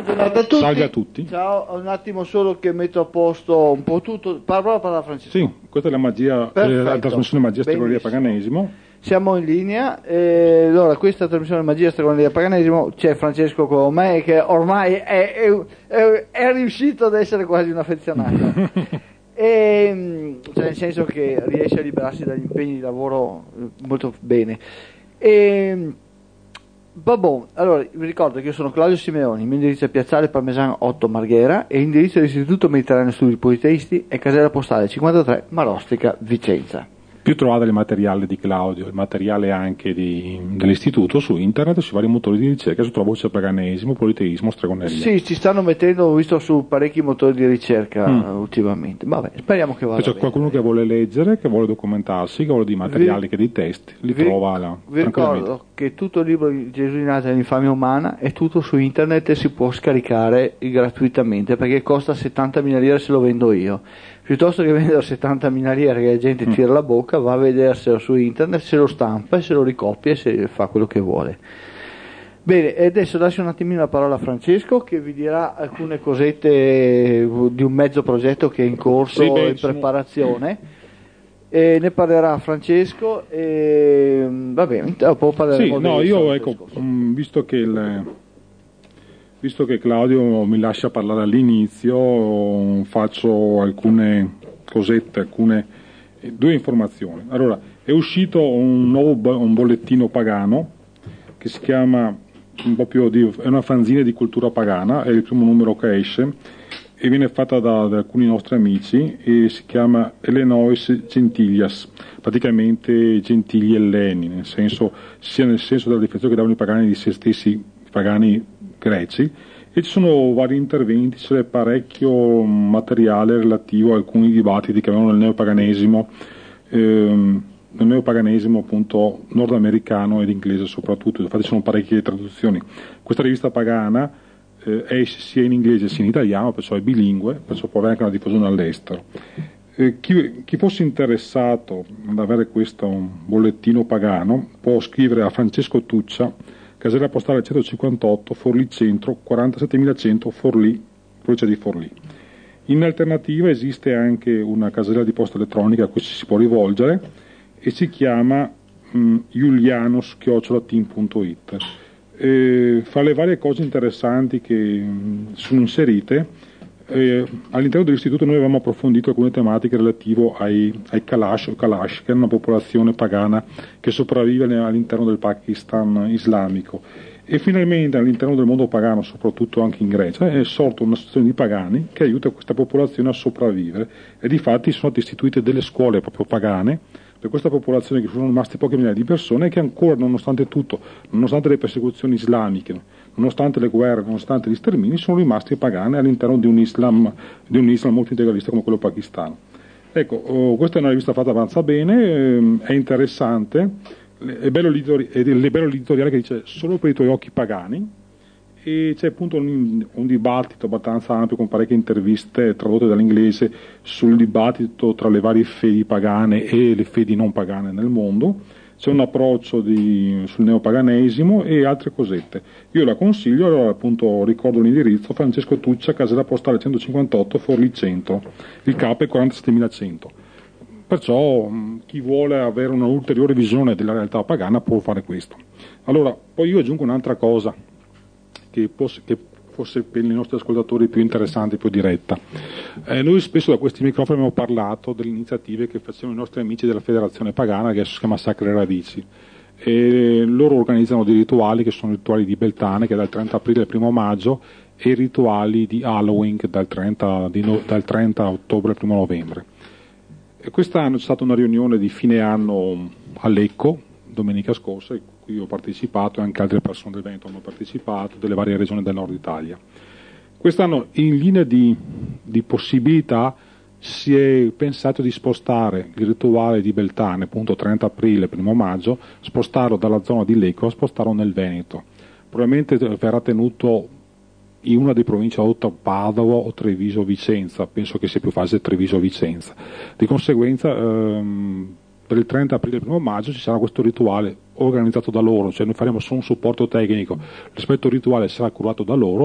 buona giornata a tutti. Salve a tutti. Ciao, un attimo solo che metto a posto un po' tutto. Parla Francesco. Sì, questa è la magia, la trasmissione Magia Stregoneria Paganesimo. Siamo in linea. Allora, questa trasmissione Magia Stregoneria Paganesimo, c'è Francesco con me che ormai è riuscito ad essere quasi un affezionato. Cioè nel senso che riesce a liberarsi dagli impegni di lavoro molto bene. Vabbè, allora vi ricordo che io sono Claudio Simeoni, il mio indirizzo è Piazzale Parmesan 8 Marghera e l'indirizzo dell'Istituto Mediterraneo Studi Politeisti è casella postale 53 Marostica Vicenza. Più trovate il materiale di Claudio, il materiale anche dell'istituto su internet, sui vari motori di ricerca, su Voce Paganesimo, Politeismo, Stregoneria. Sì, ci stanno mettendo, ho visto, su parecchi motori di ricerca ultimamente. Vabbè, speriamo che vada bene. C'è qualcuno che vuole leggere, che vuole documentarsi, che vuole dei materiali, che dei testi, li trova là. Vi ricordo che tutto il libro di Gesù di Nazareth, l'infamia umana, è tutto su internet e si può scaricare gratuitamente perché costa 70.000 lire se lo vendo io. Piuttosto che vendere 70.000 lire che la gente tira la bocca, va a vederselo su internet, se lo stampa e se lo ricopia e se fa quello che vuole. Bene, adesso lascio un attimino la parola a Francesco che vi dirà alcune cosette di un mezzo progetto che è in corso, in preparazione. E ne parlerà Francesco e va bene, dopo parleremo. Sì, no, io ecco, visto che Claudio mi lascia parlare all'inizio, faccio alcune cosette, due informazioni. Allora, è uscito un bollettino pagano che si chiama è una fanzine di cultura pagana, è il primo numero che esce e viene fatta da alcuni nostri amici e si chiama Elenois Gentilias, praticamente gentili elleni, sia nel senso della definizione che davano i pagani di se stessi, i pagani greci, e ci sono vari interventi, c'è parecchio materiale relativo a alcuni dibattiti che avevano nel neopaganesimo appunto nordamericano ed inglese soprattutto, infatti sono parecchie traduzioni. Questa rivista pagana esce sia in inglese sia in italiano, perciò è bilingue, perciò può avere anche una diffusione all'estero. Chi fosse interessato ad avere questo bollettino pagano può scrivere a Francesco Tuccia, casella postale 158, Forlì Centro, 47100 Forlì, provincia di Forlì. In alternativa esiste anche una casella di posta elettronica a cui ci si può rivolgere e si chiama julianos@team.it. Fra le varie cose interessanti che sono inserite, all'interno dell'istituto noi avevamo approfondito alcune tematiche relative ai Kalash, che è una popolazione pagana che sopravvive all'interno del Pakistan islamico, e finalmente all'interno del mondo pagano, soprattutto anche in Grecia, è sorta un'associazione di pagani che aiuta questa popolazione a sopravvivere e difatti sono state istituite delle scuole proprio pagane per questa popolazione, che sono rimaste poche migliaia di persone che ancora, nonostante tutto, nonostante le persecuzioni islamiche, nonostante le guerre, nonostante gli stermini, sono rimasti pagane all'interno di un Islam molto integralista come quello pakistano. Ecco, questa è una rivista fatta avanza bene, è interessante, è bello l'editoriale che dice solo per i tuoi occhi pagani, e c'è appunto un dibattito abbastanza ampio con parecchie interviste tradotte dall'inglese sul dibattito tra le varie fedi pagane e le fedi non pagane nel mondo. C'è un approccio sul neopaganesimo e altre cosette. Io la consiglio, allora appunto ricordo l'indirizzo: Francesco Tuccia, casella postale 158, Forlì Centro, il CAP è 47100. Perciò chi vuole avere una ulteriore visione della realtà pagana può fare questo. Allora, poi io aggiungo un'altra cosa che forse per i nostri ascoltatori più interessante, più diretta. Noi spesso da questi microfoni abbiamo parlato delle iniziative che facevano i nostri amici della Federazione Pagana, che si chiama Sacre Radici, e loro organizzano dei rituali che sono rituali di Beltane, che è dal 30 aprile al 1 maggio, e i rituali di Halloween, che dal 30 ottobre al 1 novembre. E quest'anno c'è stata una riunione di fine anno a Lecco, domenica scorsa, in cui ho partecipato e anche altre persone del Veneto hanno partecipato, delle varie regioni del nord Italia. Quest'anno, in linea di possibilità, si è pensato di spostare il rituale di Beltane, appunto 30 aprile, 1 maggio, spostarlo dalla zona di Lecco, spostarlo nel Veneto. Probabilmente verrà tenuto in una delle province o Padova o Treviso Vicenza, penso che sia più facile Treviso Vicenza. Di conseguenza per il 30 aprile e il 1 maggio ci sarà questo rituale organizzato da loro, cioè noi faremo solo un supporto tecnico, l'aspetto rituale sarà curato da loro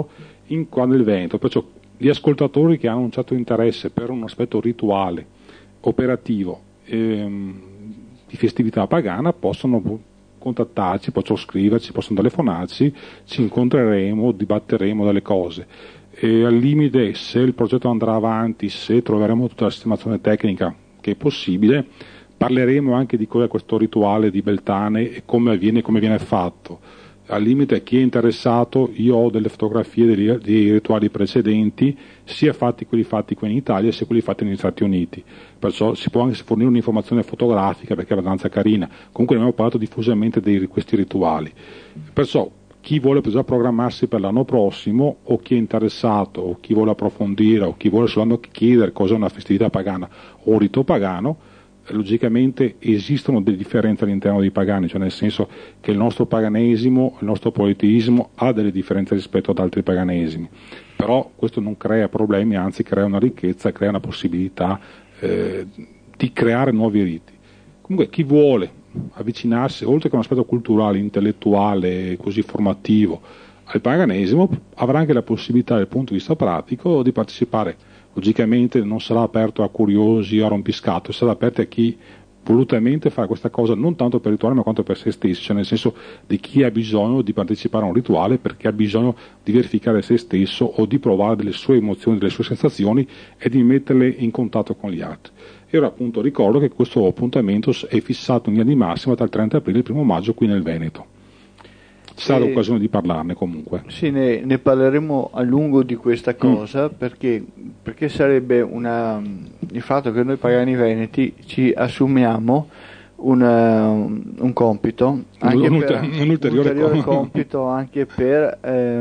qua nel Veneto, perciò gli ascoltatori che hanno un certo interesse per un aspetto rituale, operativo, di festività pagana, possono contattarci, possono scriverci, possono telefonarci, ci incontreremo, dibatteremo delle cose. E al limite, se il progetto andrà avanti, se troveremo tutta la sistemazione tecnica che è possibile, parleremo anche di cos'è questo rituale di Beltane e come avviene, come viene fatto. Al limite, chi è interessato, io ho delle fotografie dei rituali precedenti, sia quelli fatti qui in Italia sia quelli fatti negli Stati Uniti, perciò si può anche fornire un'informazione fotografica perché è abbastanza carina. Comunque ne abbiamo parlato diffusamente di questi rituali, perciò chi vuole già programmarsi per l'anno prossimo, o chi è interessato, o chi vuole approfondire, o chi vuole soltanto chiedere cosa è una festività pagana o un rito pagano, logicamente esistono delle differenze all'interno dei pagani, cioè nel senso che il nostro paganesimo, il nostro politeismo ha delle differenze rispetto ad altri paganesimi, però questo non crea problemi, anzi crea una ricchezza, crea una possibilità di creare nuovi riti. Comunque chi vuole avvicinarsi, oltre che un aspetto culturale, intellettuale, così formativo, al paganesimo, avrà anche la possibilità dal punto di vista pratico di partecipare. Logicamente non sarà aperto a curiosi, a rompiscatole, sarà aperto a chi volutamente fa questa cosa non tanto per rituale ma quanto per se stesso, cioè nel senso di chi ha bisogno di partecipare a un rituale perché ha bisogno di verificare se stesso o di provare delle sue emozioni, delle sue sensazioni e di metterle in contatto con gli altri. E ora appunto ricordo che questo appuntamento è fissato in linea di massima dal 30 aprile al 1 maggio qui nel Veneto. Ci sarà l'occasione di parlarne comunque. Sì, ne parleremo a lungo di questa cosa perché sarebbe il fatto che noi pagani veneti ci assumiamo un compito, anche un ulteriore compito anche per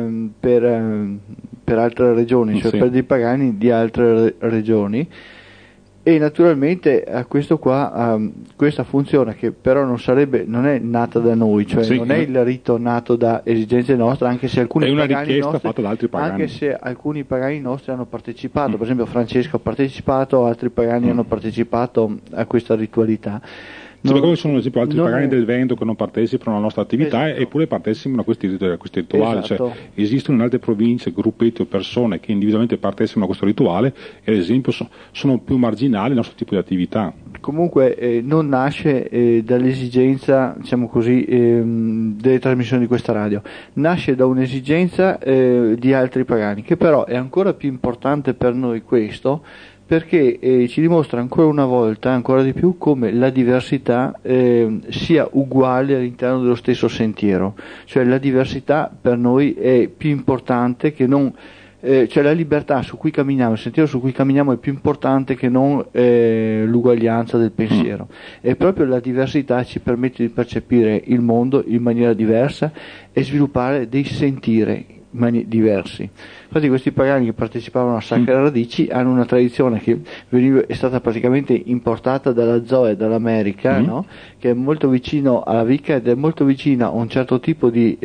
altre regioni, cioè per dei pagani di altre regioni. E naturalmente a questa funzione che però non è nata da noi, cioè non è il rito nato da esigenze nostre, anche se alcuni pagani nostri, fatta da altri pagani. Anche se alcuni pagani nostri hanno partecipato, per esempio Francesco ha partecipato, altri pagani hanno partecipato a questa ritualità. Come sono ad esempio altri pagani del Veneto che non partecipano alla nostra attività, eppure partecipano a questi rituali, cioè esistono in altre province gruppetti o persone che individualmente partecipano a questo rituale e ad esempio sono più marginali il nostro tipo di attività. Comunque non nasce dall'esigenza, diciamo così, delle trasmissioni di questa radio, nasce da un'esigenza di altri pagani, che però è ancora più importante per noi questo, perché ci dimostra ancora una volta, ancora di più, come la diversità sia uguale all'interno dello stesso sentiero, cioè la diversità per noi è più importante che non, cioè la libertà su cui camminiamo, il sentiero su cui camminiamo è più importante che non l'uguaglianza del pensiero, e proprio la diversità ci permette di percepire il mondo in maniera diversa e sviluppare dei sentire diversi. Infatti questi pagani che partecipavano a Sacre Radici hanno una tradizione che è stata praticamente importata dalla Zoe, dall'America, no? Che è molto vicino alla Wicca ed è molto vicina a un certo tipo di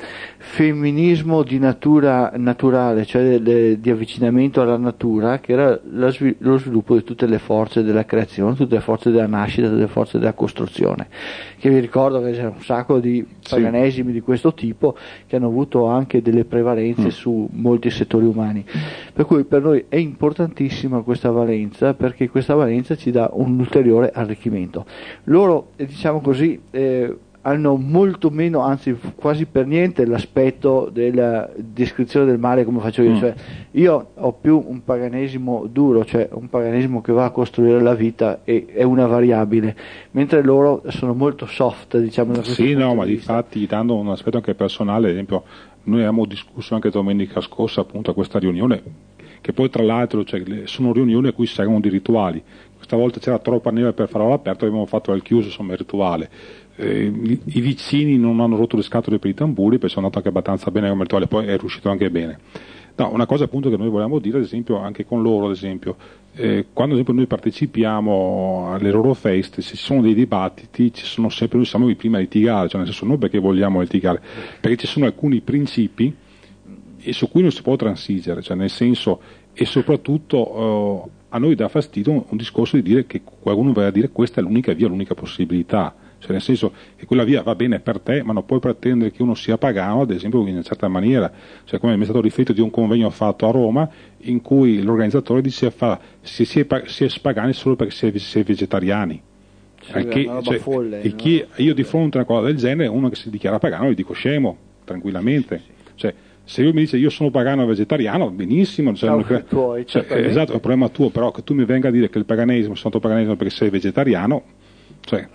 femminismo di natura naturale, cioè di avvicinamento alla natura, che era lo sviluppo di tutte le forze della creazione, tutte le forze della nascita, tutte le forze della costruzione. Che vi ricordo che c'è un sacco di paganesimi di questo tipo che hanno avuto anche delle prevalenze su molti settori umani, per cui per noi è importantissima questa valenza, perché questa valenza ci dà un ulteriore arricchimento. Loro, diciamo così, hanno molto meno, anzi quasi per niente, l'aspetto della descrizione del male come faccio io, cioè io ho più un paganesimo duro, cioè un paganesimo che va a costruire la vita e è una variabile, mentre loro sono molto soft, diciamo. Ma difatti, dando un aspetto anche personale, ad esempio noi abbiamo discusso anche domenica scorsa appunto a questa riunione, che poi tra l'altro sono riunioni a cui seguono di rituali. Questa volta c'era troppa neve per farlo all'aperto, abbiamo fatto al chiuso, insomma il rituale. I vicini non hanno rotto le scatole per i tamburi, perché sono andato anche abbastanza bene come rituale, poi è riuscito anche bene. No, una cosa appunto che noi volevamo dire, ad esempio, anche con loro, ad esempio, quando ad esempio noi partecipiamo alle loro feste, se ci sono dei dibattiti, noi siamo i primi a litigare, cioè nel senso non perché vogliamo litigare, perché ci sono alcuni principi e su cui non si può transigere, cioè nel senso, e soprattutto a noi dà fastidio un discorso di dire che qualcuno va a dire questa è l'unica via, l'unica possibilità. cioè nel senso che quella via va bene per te, ma non puoi pretendere che uno sia pagano, ad esempio in una certa maniera, cioè come mi è stato riferito di un convegno fatto a Roma in cui l'organizzatore diceva si è pagani solo perché si è vegetariani. Io di fronte a una cosa del genere, uno che si dichiara pagano, gli dico scemo, tranquillamente. Cioè, se lui mi dice io sono pagano vegetariano, benissimo, esatto, è un problema tuo, però che tu mi venga a dire che il paganesimo è stato paganesimo perché sei vegetariano, cioè,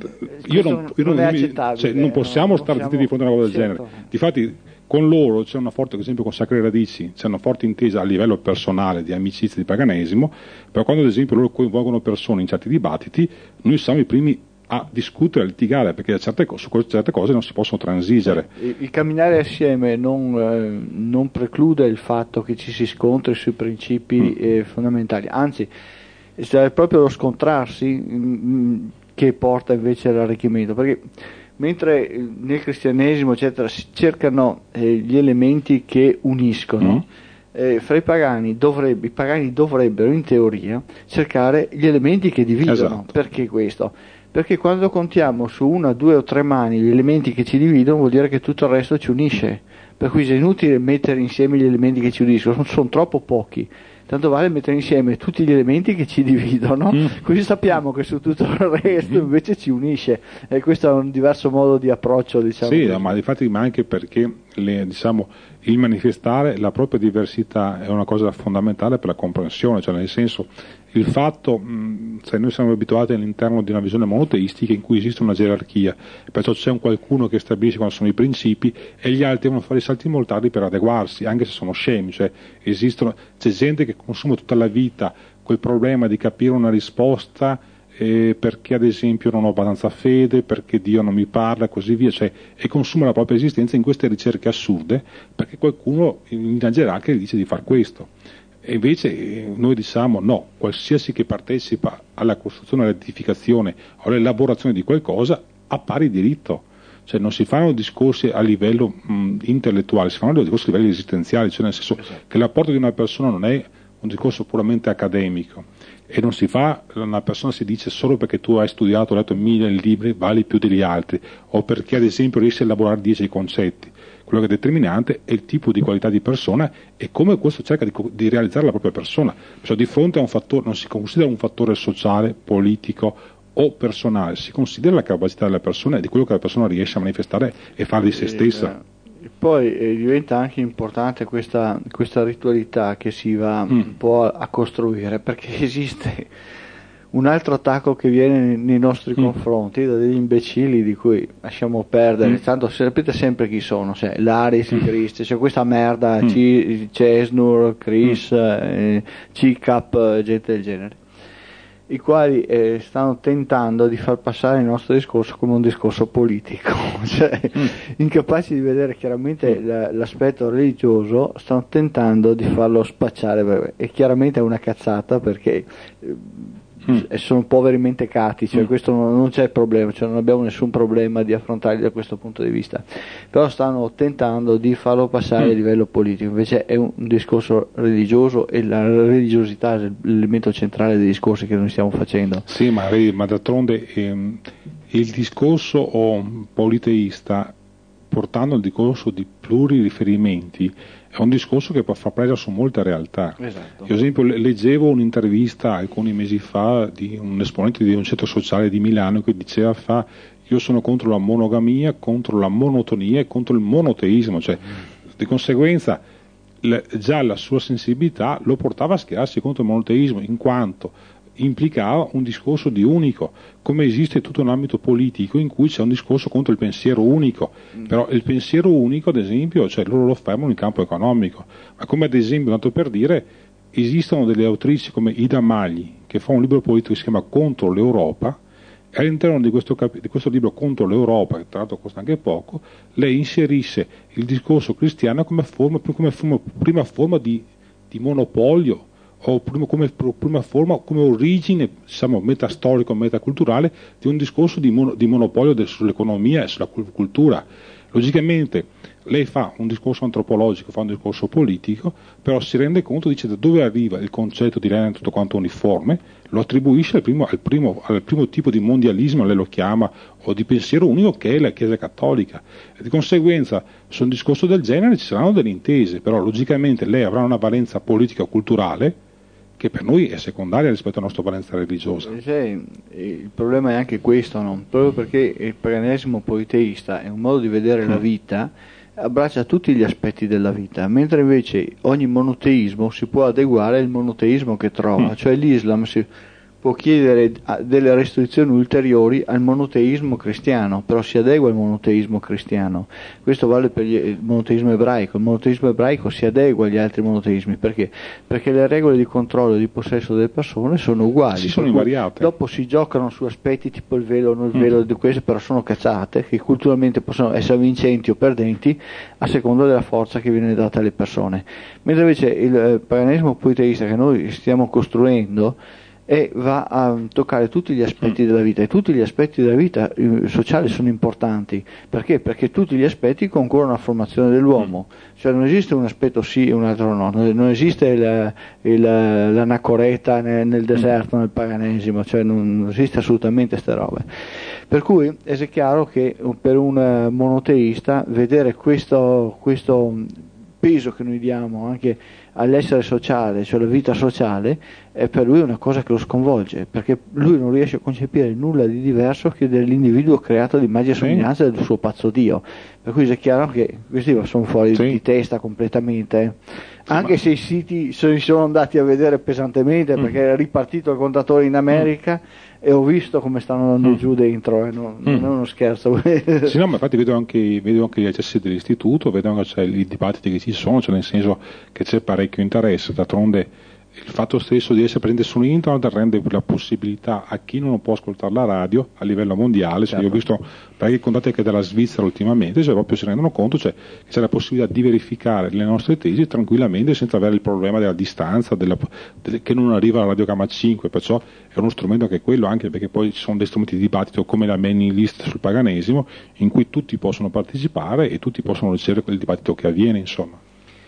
non possiamo stare zitti di fronte a una cosa del genere. Difatti con loro c'è una forte, ad esempio con Sacre Radici, c'è una forte intesa a livello personale di amicizia di paganesimo, però quando ad esempio loro coinvolgono persone in certi dibattiti, noi siamo i primi a discutere, a litigare, perché su certe cose non si possono transigere. Il camminare assieme non preclude il fatto che ci si scontri sui principi fondamentali, anzi è proprio lo scontrarsi che porta invece all'arricchimento, perché mentre nel cristianesimo eccetera si cercano gli elementi che uniscono, fra i pagani dovrebbero in teoria cercare gli elementi che dividono. Esatto. Perché questo? Perché quando contiamo su una, due o tre mani gli elementi che ci dividono, vuol dire che tutto il resto ci unisce, per cui è inutile mettere insieme gli elementi che ci uniscono, sono troppo pochi. Tanto vale mettere insieme tutti gli elementi che ci dividono, così sappiamo che su tutto il resto invece ci unisce, e questo è un diverso modo di approccio, diciamo. Sì, ma infatti ma anche perché il manifestare la propria diversità è una cosa fondamentale per la comprensione, cioè nel senso il fatto, noi siamo abituati all'interno di una visione monoteistica in cui esiste una gerarchia, perciò c'è un qualcuno che stabilisce quali sono i principi e gli altri devono fare i salti mortali per adeguarsi, anche se sono scemi, cioè c'è gente che consuma tutta la vita quel problema di capire una risposta perché ad esempio non ho abbastanza fede, perché Dio non mi parla e così via, cioè, e consuma la propria esistenza in queste ricerche assurde perché qualcuno in una gerarchia gli dice di far questo. E invece noi diciamo no, qualsiasi che partecipa alla costruzione, all'edificazione o all'elaborazione di qualcosa ha pari diritto, cioè non si fanno discorsi a livello intellettuale, si fanno discorsi a livello esistenziale, cioè nel senso che l'apporto di una persona non è un discorso puramente accademico e non si fa, una persona si dice solo perché tu hai studiato, hai letto 1000 libri vali più degli altri o perché ad esempio riesci a elaborare 10 concetti. Quello che è determinante è il tipo di qualità di persona e come questo cerca di realizzare la propria persona. Cioè di fronte a un fattore, non si considera un fattore sociale, politico o personale, si considera la capacità della persona e di quello che la persona riesce a manifestare e fare di se stessa. Poi diventa anche importante questa ritualità che si va un po' a costruire, perché esiste un altro attacco che viene nei nostri confronti da degli imbecilli di cui lasciamo perdere, tanto sapete sempre chi sono, cioè l'Aris, Chris, cioè questa merda, Cesnur, Chris, C-Cap, gente del genere, i quali stanno tentando di far passare il nostro discorso come un discorso politico, cioè incapaci di vedere chiaramente l'aspetto religioso, stanno tentando di farlo spacciare, e chiaramente è una cazzata perché sono poveri mentecati, cioè questo non c'è problema, cioè non abbiamo nessun problema di affrontarli da questo punto di vista, però stanno tentando di farlo passare a livello politico, invece è un discorso religioso e la religiosità è l'elemento centrale dei discorsi che noi stiamo facendo. Sì, ma d'altronde il discorso politeista, portando il discorso di pluririferimenti, è un discorso che fa presa su molte realtà. Esatto. Io, ad esempio, leggevo un'intervista alcuni mesi fa di un esponente di un centro sociale di Milano che diceva io sono contro la monogamia, contro la monotonia e contro il monoteismo, cioè di conseguenza già la sua sensibilità lo portava a schierarsi contro il monoteismo, in quanto implicava un discorso di unico, come esiste tutto un ambito politico in cui c'è un discorso contro il pensiero unico, però il pensiero unico ad esempio, cioè loro lo fermano in campo economico, ma come ad esempio, tanto per dire, esistono delle autrici come Ida Magli che fa un libro politico che si chiama Contro l'Europa, e all'interno di questo libro Contro l'Europa, che tra l'altro costa anche poco, lei inserisce il discorso cristiano come prima forma di monopolio o prima forma, come origine, diciamo, metastorico, metaculturale di un discorso di monopolio sull'economia e sulla cultura. Logicamente lei fa un discorso antropologico, fa un discorso politico, però si rende conto, dice, da dove arriva il concetto di rendere tutto quanto uniforme, lo attribuisce al primo tipo di mondialismo, lei lo chiama, o di pensiero unico, che è la Chiesa Cattolica. E di conseguenza, su un discorso del genere ci saranno delle intese, però logicamente lei avrà una valenza politica o culturale che per noi è secondaria rispetto alla nostra valenza religiosa. Il problema è anche questo, no? Proprio perché il paganesimo politeista è un modo di vedere la vita, abbraccia tutti gli aspetti della vita, mentre invece ogni monoteismo si può adeguare al monoteismo che trova, cioè l'Islam si può chiedere delle restrizioni ulteriori al monoteismo cristiano, però si adegua al monoteismo cristiano. Questo vale per il monoteismo ebraico. Il monoteismo ebraico si adegua agli altri monoteismi, perché? Perché le regole di controllo e di possesso delle persone sono uguali, si sono invariate. Dopo si giocano su aspetti tipo il velo o non il velo, di queste però sono cazzate che culturalmente possono essere vincenti o perdenti a seconda della forza che viene data alle persone, mentre invece il paganesimo politeista che noi stiamo costruendo e va a toccare tutti gli aspetti della vita, e tutti gli aspetti della vita sociale sono importanti. Perché? Perché tutti gli aspetti concorrono alla formazione dell'uomo, cioè non esiste un aspetto sì e un altro no, non esiste l'anacoreta nel deserto, nel paganesimo, cioè non esiste assolutamente queste robe. Per cui è chiaro che per un monoteista vedere questo peso che noi diamo anche all'essere sociale, cioè la vita sociale, è per lui una cosa che lo sconvolge, perché lui non riesce a concepire nulla di diverso che dell'individuo creato all'immagine e somiglianza del suo pazzo Dio. Per cui è chiaro che questi sono fuori di testa completamente, anche se i siti sono andati a vedere pesantemente, perché è ripartito il contatore in America e ho visto come stanno andando giù dentro, non è uno scherzo. Sì, no, ma infatti vedo anche gli accessi dell'istituto, vedo anche i dibattiti che ci sono, cioè nel senso che c'è parecchio interesse. D'altronde il fatto stesso di essere presente su internet rende la possibilità a chi non può ascoltare la radio a livello mondiale, cioè io ho visto parecchi contatti anche dalla Svizzera ultimamente, cioè proprio si rendono conto, cioè, che c'è la possibilità di verificare le nostre tesi tranquillamente senza avere il problema della distanza, che non arriva alla radiogramma 5, perciò è uno strumento anche quello, anche perché poi ci sono dei strumenti di dibattito come la mailing list sul paganesimo in cui tutti possono partecipare e tutti possono ricevere quel dibattito che avviene, insomma.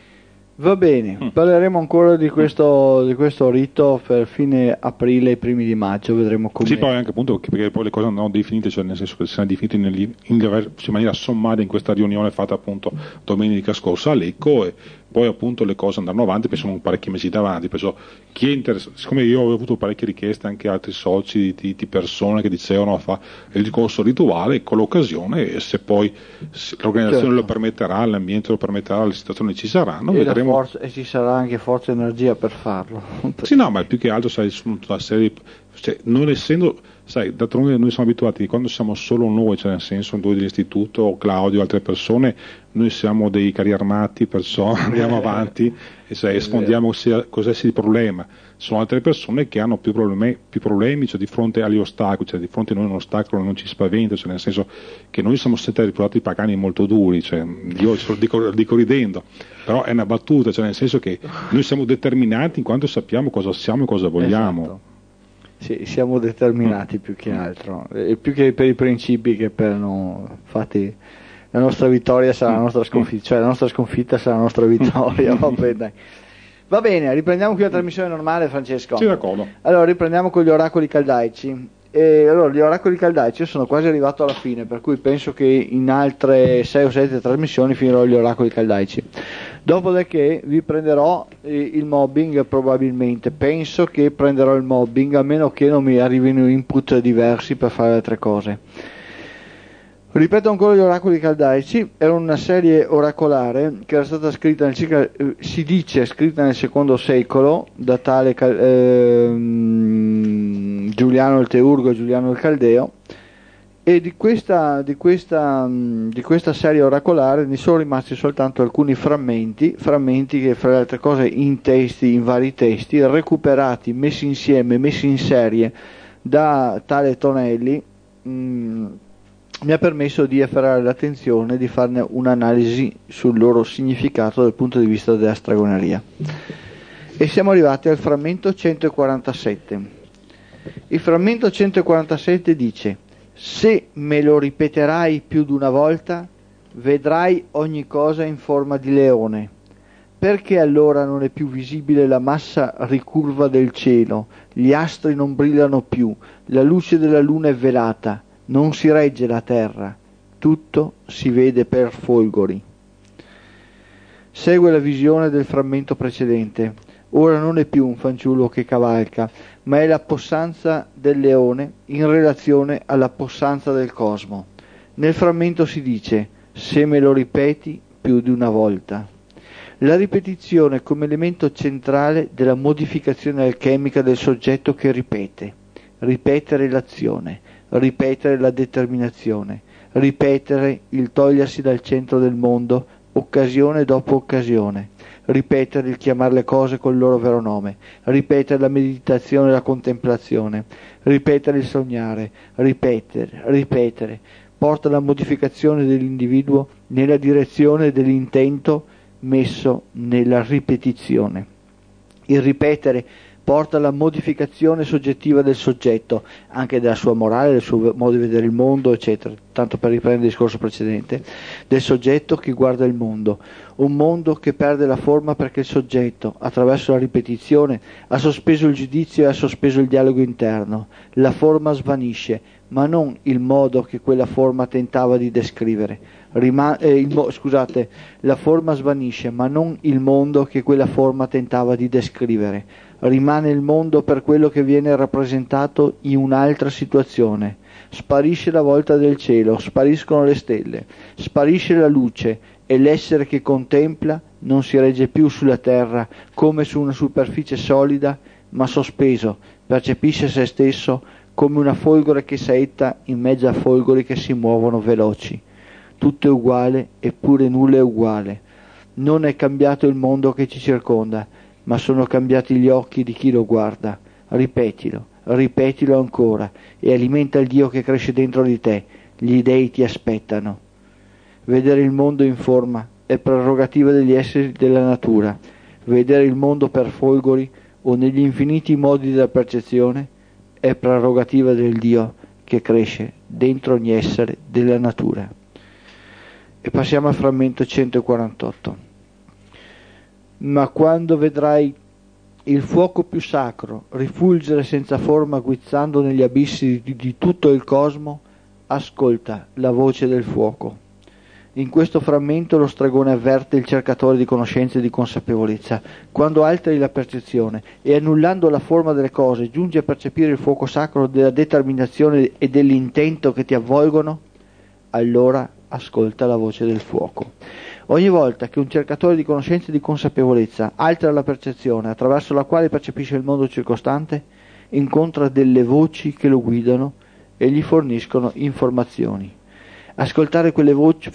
Va bene, parleremo ancora di questo rito per fine aprile e primi di maggio, vedremo come. Sì, poi anche appunto perché poi le cose andranno definite, cioè nel senso che siano definite in maniera sommaria in questa riunione fatta appunto domenica scorsa a Lecco, e poi appunto le cose andranno avanti, perché sono parecchi mesi davanti, perciò chi è interessato, siccome io ho avuto parecchie richieste anche altri soci di persone che dicevano fa il discorso rituale, con l'occasione, e se poi l'organizzazione lo permetterà, l'ambiente lo permetterà, le situazioni ci saranno, vedremo. E ci sarà anche forza e energia per farlo. Sì, no, ma più che altro sai, sono tutta una serie, cioè, non essendo, sai, d'altronde noi siamo abituati che quando siamo solo noi, cioè nel senso noi dell'istituto, Claudio, altre persone, noi siamo dei carri armati, perciò andiamo avanti e sfondiamo cos'è il problema. Sono altre persone che hanno più problemi, cioè di fronte agli ostacoli, cioè di fronte a noi un ostacolo non ci spaventa, cioè nel senso che noi siamo sempre riputati pagani molto duri, cioè io lo dico ridendo, però è una battuta, cioè nel senso che noi siamo determinati in quanto sappiamo cosa siamo e cosa vogliamo. Esatto. Sì, siamo determinati più che altro, e più che per i principi che per infatti la nostra vittoria sarà la nostra sconfitta, cioè la nostra sconfitta sarà la nostra vittoria. Vabbè, dai. Va bene, riprendiamo qui la trasmissione normale, Francesco. Sì, d'accordo. Allora, riprendiamo con gli oracoli caldaici. Allora, gli oracoli caldaici, io sono quasi arrivato alla fine, per cui penso che in altre 6 o 7 trasmissioni finirò gli oracoli caldaici. Dopodiché vi prenderò il mobbing, probabilmente. Penso che prenderò il mobbing, a meno che non mi arrivino input diversi per fare altre cose. Ripeto ancora gli oracoli caldaici, era una serie oracolare che era stata scritta si dice scritta nel secondo secolo da tale Giuliano il Teurgo e Giuliano il Caldeo, e di questa serie oracolare ne sono rimasti soltanto alcuni frammenti che, fra le altre cose, in vari testi recuperati, messi insieme, messi in serie da tale Tonelli, mi ha permesso di afferrare l'attenzione, di farne un'analisi sul loro significato dal punto di vista della stregoneria. E siamo arrivati al frammento 147. Il frammento 147 dice: se me lo ripeterai più di una volta, vedrai ogni cosa in forma di leone. Perché allora non è più visibile la massa ricurva del cielo, gli astri non brillano più, la luce della luna è velata, non si regge la terra, tutto si vede per folgori. Segue la visione del frammento precedente. Ora non è più un fanciullo che cavalca, ma è la possanza del leone in relazione alla possanza del cosmo. Nel frammento si dice: se me lo ripeti più di una volta. La ripetizione come elemento centrale della modificazione alchemica del soggetto che ripete. Ripetere l'azione, ripetere la determinazione, ripetere il togliersi dal centro del mondo, occasione dopo occasione, ripetere il chiamare le cose col loro vero nome, ripetere la meditazione e la contemplazione, ripetere il sognare, ripetere, porta la modificazione dell'individuo nella direzione dell'intento messo nella ripetizione. Il ripetere porta alla modificazione soggettiva del soggetto, anche della sua morale, del suo modo di vedere il mondo, eccetera, tanto per riprendere il discorso precedente, del soggetto che guarda il mondo, un mondo che perde la forma perché il soggetto, attraverso la ripetizione, ha sospeso il giudizio e ha sospeso il dialogo interno, la forma svanisce, ma non il modo che quella forma tentava di descrivere. La forma svanisce, ma non il mondo che quella forma tentava di descrivere. Rimane il mondo per quello che viene rappresentato in un'altra situazione. Sparisce la volta del cielo, spariscono le stelle, sparisce la luce e l'essere che contempla non si regge più sulla terra come su una superficie solida, ma sospeso, percepisce se stesso come una folgore che saetta in mezzo a folgori che si muovono veloci. Tutto è uguale, eppure nulla è uguale. Non è cambiato il mondo che ci circonda, ma sono cambiati gli occhi di chi lo guarda. Ripetilo ancora, e alimenta il Dio che cresce dentro di te. Gli dei ti aspettano. Vedere il mondo in forma è prerogativa degli esseri della natura. Vedere il mondo per folgori o negli infiniti modi della percezione è prerogativa del Dio che cresce dentro ogni essere della natura. E passiamo al frammento 148. Ma quando vedrai il fuoco più sacro rifulgere senza forma guizzando negli abissi di tutto il cosmo, ascolta la voce del fuoco. In questo frammento lo stregone avverte il cercatore di conoscenza e di consapevolezza. Quando alteri la percezione e annullando la forma delle cose giungi a percepire il fuoco sacro della determinazione e dell'intento che ti avvolgono, allora ascolta la voce del fuoco. Ogni volta che un cercatore di conoscenza e di consapevolezza altera la percezione attraverso la quale percepisce il mondo circostante, incontra delle voci che lo guidano e gli forniscono informazioni. Ascoltare quelle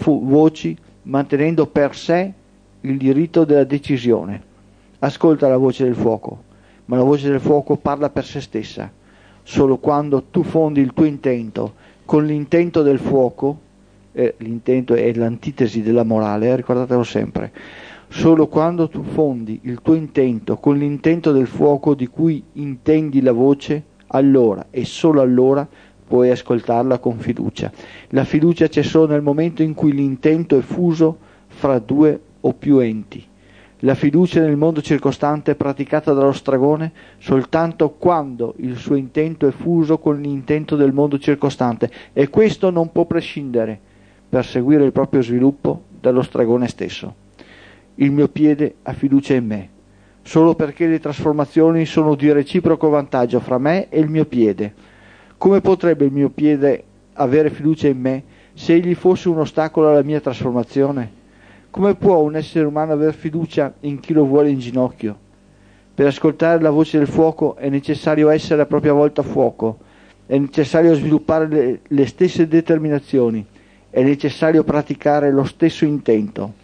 voci mantenendo per sé il diritto della decisione. Ascolta la voce del fuoco, ma la voce del fuoco parla per se stessa. Solo quando tu fondi il tuo intento con l'intento del fuoco, l'intento è l'antitesi della morale, ricordatelo sempre, solo quando tu fondi il tuo intento con l'intento del fuoco di cui intendi la voce, allora e solo allora puoi ascoltarla con fiducia. La fiducia c'è solo nel momento in cui l'intento è fuso fra due o più enti. La fiducia nel mondo circostante è praticata dallo stregone soltanto quando il suo intento è fuso con l'intento del mondo circostante, e questo non può prescindere, per seguire il proprio sviluppo, dallo stregone stesso. Il mio piede ha fiducia in me, solo perché le trasformazioni sono di reciproco vantaggio fra me e il mio piede. Come potrebbe il mio piede avere fiducia in me se egli fosse un ostacolo alla mia trasformazione? Come può un essere umano aver fiducia in chi lo vuole in ginocchio? Per ascoltare la voce del fuoco è necessario essere a propria volta fuoco, è necessario sviluppare le stesse determinazioni, è necessario praticare lo stesso intento.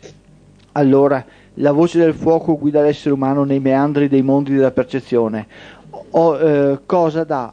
Allora la voce del fuoco guida l'essere umano nei meandri dei mondi della percezione. Cosa dà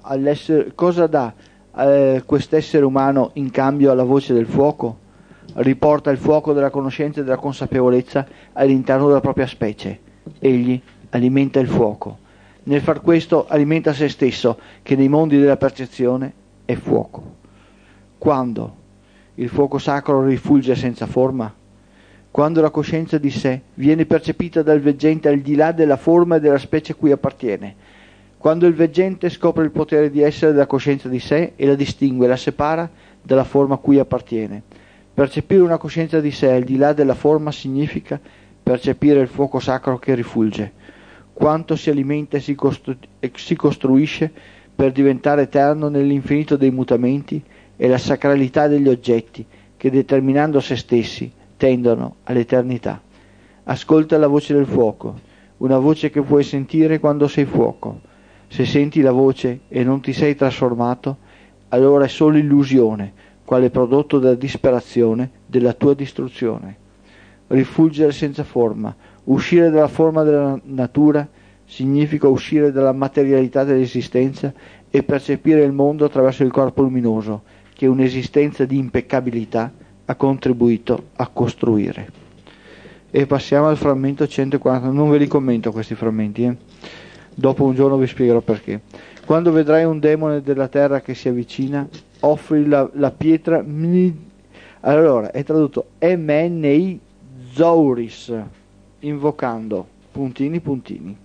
quest'essere umano in cambio alla voce del fuoco? Riporta il fuoco della conoscenza e della consapevolezza all'interno della propria specie. Egli alimenta il fuoco. Nel far questo alimenta se stesso, che nei mondi della percezione è fuoco. Quando il fuoco sacro rifulge senza forma? Quando la coscienza di sé viene percepita dal veggente al di là della forma e della specie cui appartiene, quando il veggente scopre il potere di essere della coscienza di sé e la distingue, la separa dalla forma cui appartiene. Percepire una coscienza di sé al di là della forma significa percepire il fuoco sacro che rifulge. Quanto si alimenta e si costruisce per diventare eterno nell'infinito dei mutamenti e la sacralità degli oggetti che, determinando se stessi, tendono all'eternità. Ascolta la voce del fuoco, una voce che puoi sentire quando sei fuoco. Se senti la voce e non ti sei trasformato, allora è solo illusione, quale prodotto della disperazione della tua distruzione. Rifulgere senza forma, uscire dalla forma della natura, significa uscire dalla materialità dell'esistenza e percepire il mondo attraverso il corpo luminoso, che un'esistenza di impeccabilità ha contribuito a costruire. E passiamo al frammento 140, non ve li commento questi frammenti, dopo un giorno vi spiegherò perché. Quando vedrai un demone della terra che si avvicina, offri la pietra, allora è tradotto MNI Zouris, invocando, puntini puntini.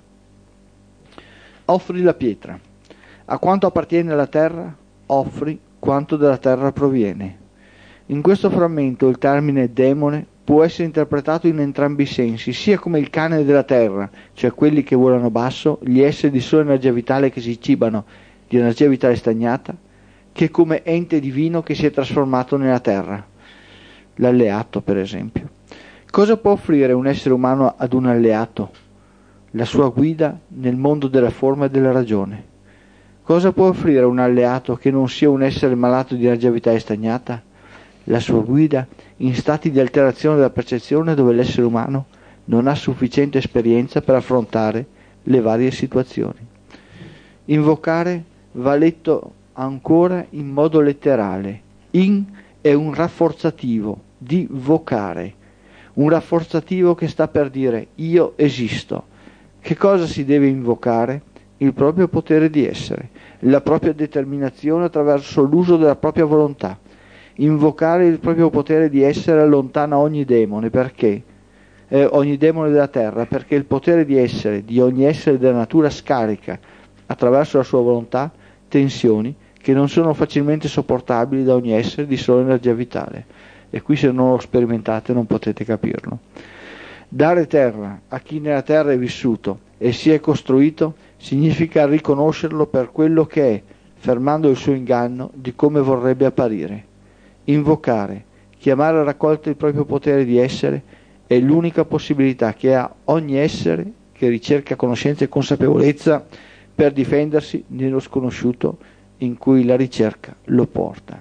Offri la pietra. A quanto appartiene alla terra, offri quanto dalla terra proviene. In questo frammento il termine demone può essere interpretato in entrambi i sensi, sia come il cane della terra, cioè quelli che volano basso, gli esseri di sola energia vitale che si cibano di energia vitale stagnata, che come ente divino che si è trasformato nella terra, l'alleato per esempio. Cosa può offrire un essere umano ad un alleato? La sua guida nel mondo della forma e della ragione. Cosa può offrire un alleato che non sia un essere malato di energia vitale stagnata? La sua guida in stati di alterazione della percezione dove l'essere umano non ha sufficiente esperienza per affrontare le varie situazioni. Invocare va letto ancora in modo letterale. In è un rafforzativo di vocare, un rafforzativo che sta per dire io esisto. Che cosa si deve invocare? Il proprio potere di essere, la propria determinazione attraverso l'uso della propria volontà. Invocare il proprio potere di essere allontana ogni demone, perché ogni demone della terra, perché il potere di essere di ogni essere della natura scarica attraverso la sua volontà tensioni che non sono facilmente sopportabili da ogni essere di sola energia vitale. E qui se non lo sperimentate non potete capirlo. Dare terra a chi nella terra è vissuto e si è costruito significa riconoscerlo per quello che è, fermando il suo inganno di come vorrebbe apparire. Invocare, chiamare a raccolta il proprio potere di essere è l'unica possibilità che ha ogni essere che ricerca conoscenza e consapevolezza per difendersi nello sconosciuto in cui la ricerca lo porta.